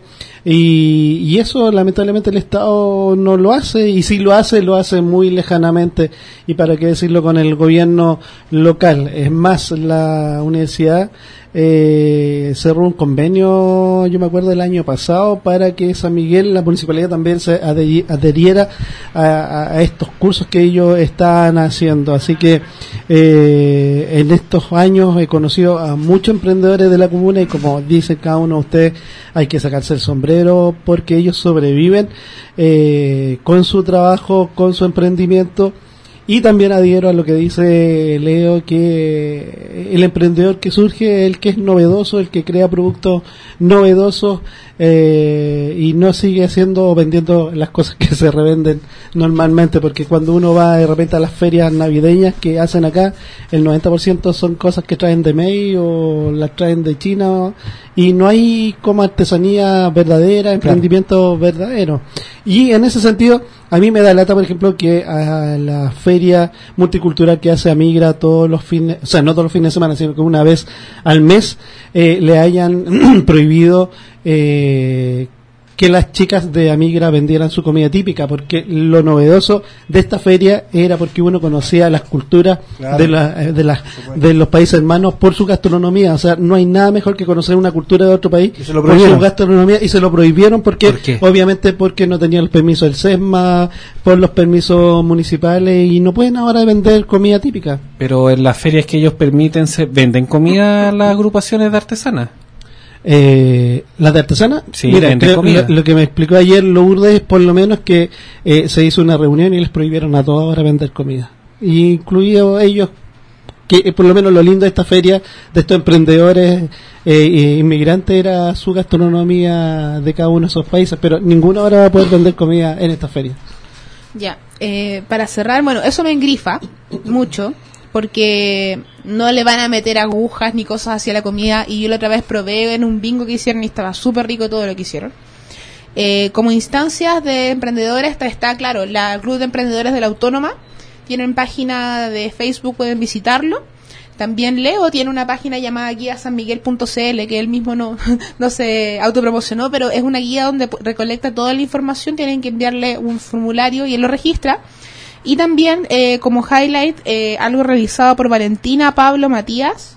Y, y eso lamentablemente el Estado no lo hace, y si lo hace, lo hace muy lejanamente, y para qué decirlo con el gobierno local. Es más, la universidad eh, cerró un convenio, yo me acuerdo del año pasado, para que San Miguel, la municipalidad también se adheri- adheriera a, a estos cursos que ellos están haciendo. Así que eh, en estos años he conocido a muchos emprendedores de la comuna, y como dice cada uno de ustedes, hay que sacarse el sombrero, porque ellos sobreviven eh, con su trabajo, con su emprendimiento. Y también adhiero a lo que dice Leo, que el emprendedor que surge, el que es novedoso, el que crea productos novedosos eh, y no sigue haciendo o vendiendo las cosas que se revenden normalmente, porque cuando uno va de repente a las ferias navideñas que hacen acá, el noventa por ciento son cosas que traen de May o las traen de China, y no hay como artesanía verdadera, emprendimiento claro. verdadero. Y en ese sentido, a mí me da lata, por ejemplo, que a la feria multicultural que hace Amigra todos los fines, o sea, no todos los fines de semana, sino que una vez al mes, eh, le hayan prohibido eh, que las chicas de Amigra vendieran su comida típica, porque lo novedoso de esta feria era porque uno conocía las culturas claro. de, la, de, la, de los países hermanos por su gastronomía. O sea, no hay nada mejor que conocer una cultura de otro país por su gastronomía, y se lo prohibieron porque ¿Por obviamente porque no tenían el permiso del SESMA, por los permisos municipales, y no pueden ahora vender comida típica. Pero en las ferias que ellos permiten, ¿se venden comida a las agrupaciones de artesanas? Eh, ¿Las de artesana? Sí, mira, creo, lo, lo que me explicó ayer Lourdes, por lo menos, que eh, se hizo una reunión y les prohibieron a todos ahora vender comida, incluidos ellos, que eh, por lo menos lo lindo de esta feria, de estos emprendedores eh, inmigrantes, era su gastronomía de cada uno de esos países, pero ninguno ahora va a poder vender comida en esta feria. Ya, eh, para cerrar, bueno, eso me engrifa mucho, porque no le van a meter agujas ni cosas hacia la comida, y yo la otra vez probé en un bingo que hicieron y estaba súper rico todo lo que hicieron. Eh, como instancias de emprendedores está, está claro, la Club de Emprendedores de la Autónoma, tienen página de Facebook, pueden visitarlo. También Leo tiene una página llamada guía san miguel punto c l, que él mismo no, no se autopromocionó, pero es una guía donde recolecta toda la información, tienen que enviarle un formulario y él lo registra. Y también, eh, como highlight, eh, algo realizado por Valentina, Pablo, Matías,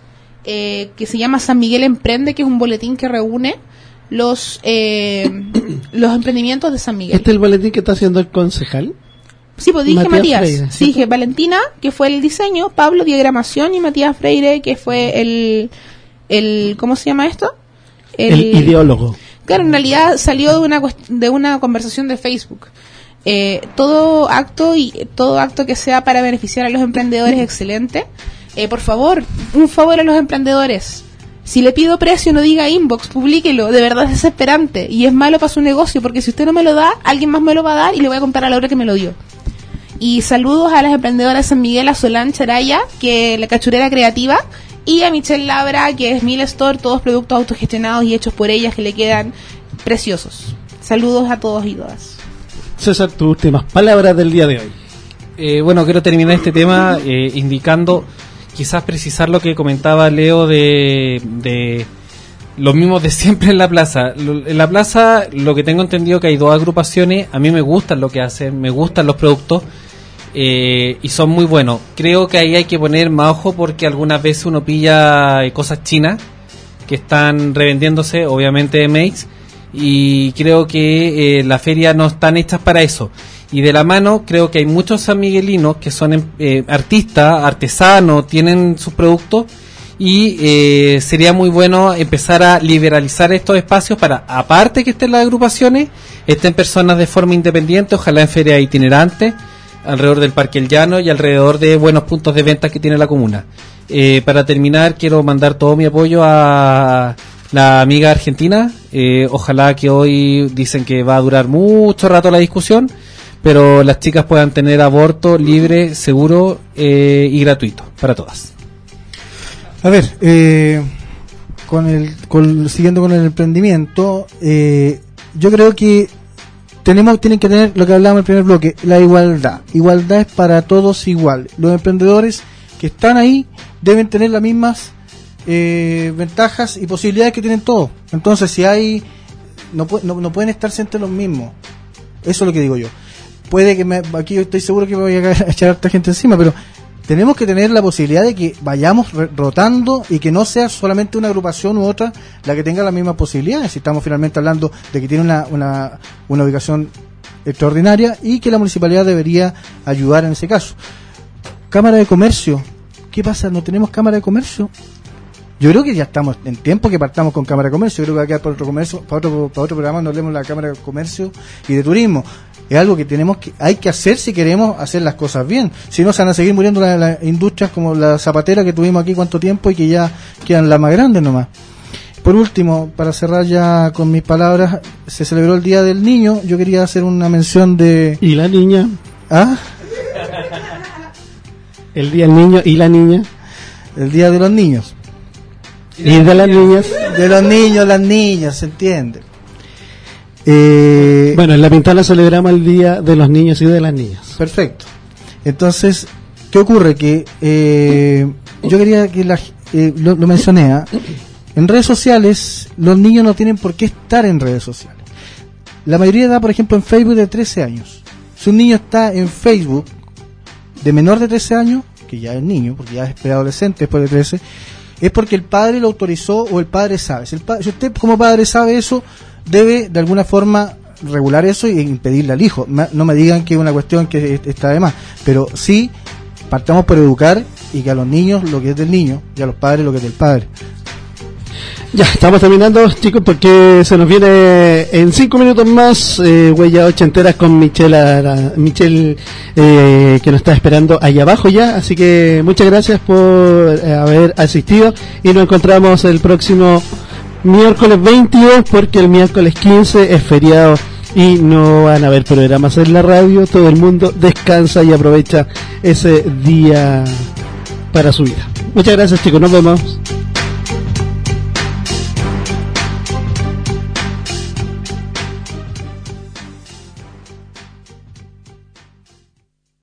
eh, que se llama San Miguel Emprende, que es un boletín que reúne los eh, los emprendimientos de San Miguel. ¿Este es el boletín que está haciendo el concejal? Sí, pues dije Matías Matías. Freire, Sí, dije Valentina, que fue el diseño, Pablo, diagramación, y Matías Freire, que fue el, el ¿cómo se llama esto? El, el ideólogo. Claro, en realidad salió de una cuest- de una conversación de Facebook. Eh, todo acto y todo acto que sea para beneficiar a los emprendedores es excelente. Eh, por favor, un favor a los emprendedores. Si le pido precio, no diga inbox, publíquelo. De verdad es desesperante y es malo para su negocio, porque si usted no me lo da, alguien más me lo va a dar y le voy a contar a la hora que me lo dio. Y saludos a las emprendedoras de San Miguel, a Solange Araya, que es la cachurera creativa, y a Michelle Labra, que es Mil Store, todos productos autogestionados y hechos por ellas que le quedan preciosos. Saludos a todos y todas. César, tus últimas palabras del día de hoy. Eh, bueno, quiero terminar este tema eh, indicando, quizás precisar lo que comentaba Leo de, de los mismos de siempre en la plaza. Lo, en la plaza, lo que tengo entendido que hay dos agrupaciones. A mí me gustan lo que hacen, me gustan los productos eh, y son muy buenos. Creo que ahí hay que poner más ojo, porque algunas veces uno pilla eh, cosas chinas que están revendiéndose, obviamente de Makes, y creo que eh, las ferias no están hechas para eso. Y de la mano creo que hay muchos sanmiguelinos que son eh, artistas, artesanos, tienen sus productos, y eh, sería muy bueno empezar a liberalizar estos espacios para, aparte que estén las agrupaciones, estén personas de forma independiente, ojalá en ferias itinerantes alrededor del Parque El Llano y alrededor de buenos puntos de venta que tiene la comuna. Eh, para terminar, quiero mandar todo mi apoyo a la amiga argentina. Eh, ojalá que hoy, dicen que va a durar mucho rato la discusión, pero las chicas puedan tener aborto libre, seguro eh, y gratuito para todas. A ver, eh, con el, con, siguiendo con el emprendimiento, eh, yo creo que tenemos, tienen que tener lo que hablábamos en el primer bloque, la igualdad. Igualdad es para todos igual. Los emprendedores que están ahí deben tener las mismas eh, ventajas y posibilidades que tienen todos. Entonces, si hay, no, no, no pueden estar siempre los mismos. Eso es lo que digo yo. Puede que me, aquí yo estoy seguro que me voy a echar a esta gente encima, pero tenemos que tener la posibilidad de que vayamos rotando y que no sea solamente una agrupación u otra la que tenga las mismas posibilidades. Si estamos finalmente hablando de que tiene una, una, una ubicación extraordinaria y que la municipalidad debería ayudar en ese caso. Cámara de Comercio. ¿Qué pasa? ¿No tenemos Cámara de Comercio? Yo creo que ya estamos en tiempo que partamos con Cámara de Comercio. Yo creo que va a quedar para otro comercio, para otro, para otro programa, nos hablemos de la Cámara de Comercio y de Turismo. Es algo que tenemos que, hay que hacer si queremos hacer las cosas bien. Si no, se van a seguir muriendo las, las industrias como la zapatera que tuvimos aquí cuánto tiempo y que ya quedan las más grandes nomás. Por último, para cerrar ya con mis palabras, se celebró el Día del Niño. Yo quería hacer una mención de... ¿Y la niña? ¿Ah? El Día del Niño y la niña. El Día de los Niños. ¿Y de las niñas? De los niños, las niñas, se entiende. Eh, Bueno, en La Pintana celebramos el Día de los Niños y de las Niñas. Perfecto. Entonces, ¿qué ocurre? Que eh, yo quería que la, eh, lo, lo mencioné, ¿eh? En redes sociales, los niños no tienen por qué estar en redes sociales. La mayoría da, por ejemplo, en Facebook de trece años. Si un niño está en Facebook de menor de trece años, que ya es niño, porque ya es preadolescente después de trece, es porque el padre lo autorizó o el padre sabe. Si, el pa- si usted como padre sabe eso, debe de alguna forma regular eso e impedirle al hijo. No me digan que es una cuestión que está de más, pero sí partamos por educar y que a los niños lo que es del niño y a los padres lo que es del padre. Ya, estamos terminando, chicos, porque se nos viene en cinco minutos más eh, Huellas Ochenteras con Michelle, Ara- Michelle eh, que nos está esperando allá abajo ya. Así que muchas gracias por eh, haber asistido y nos encontramos el próximo miércoles veintidós, porque el miércoles quince es feriado y no van a haber programas en la radio. Todo el mundo descansa y aprovecha ese día para su vida. Muchas gracias, chicos, nos vemos.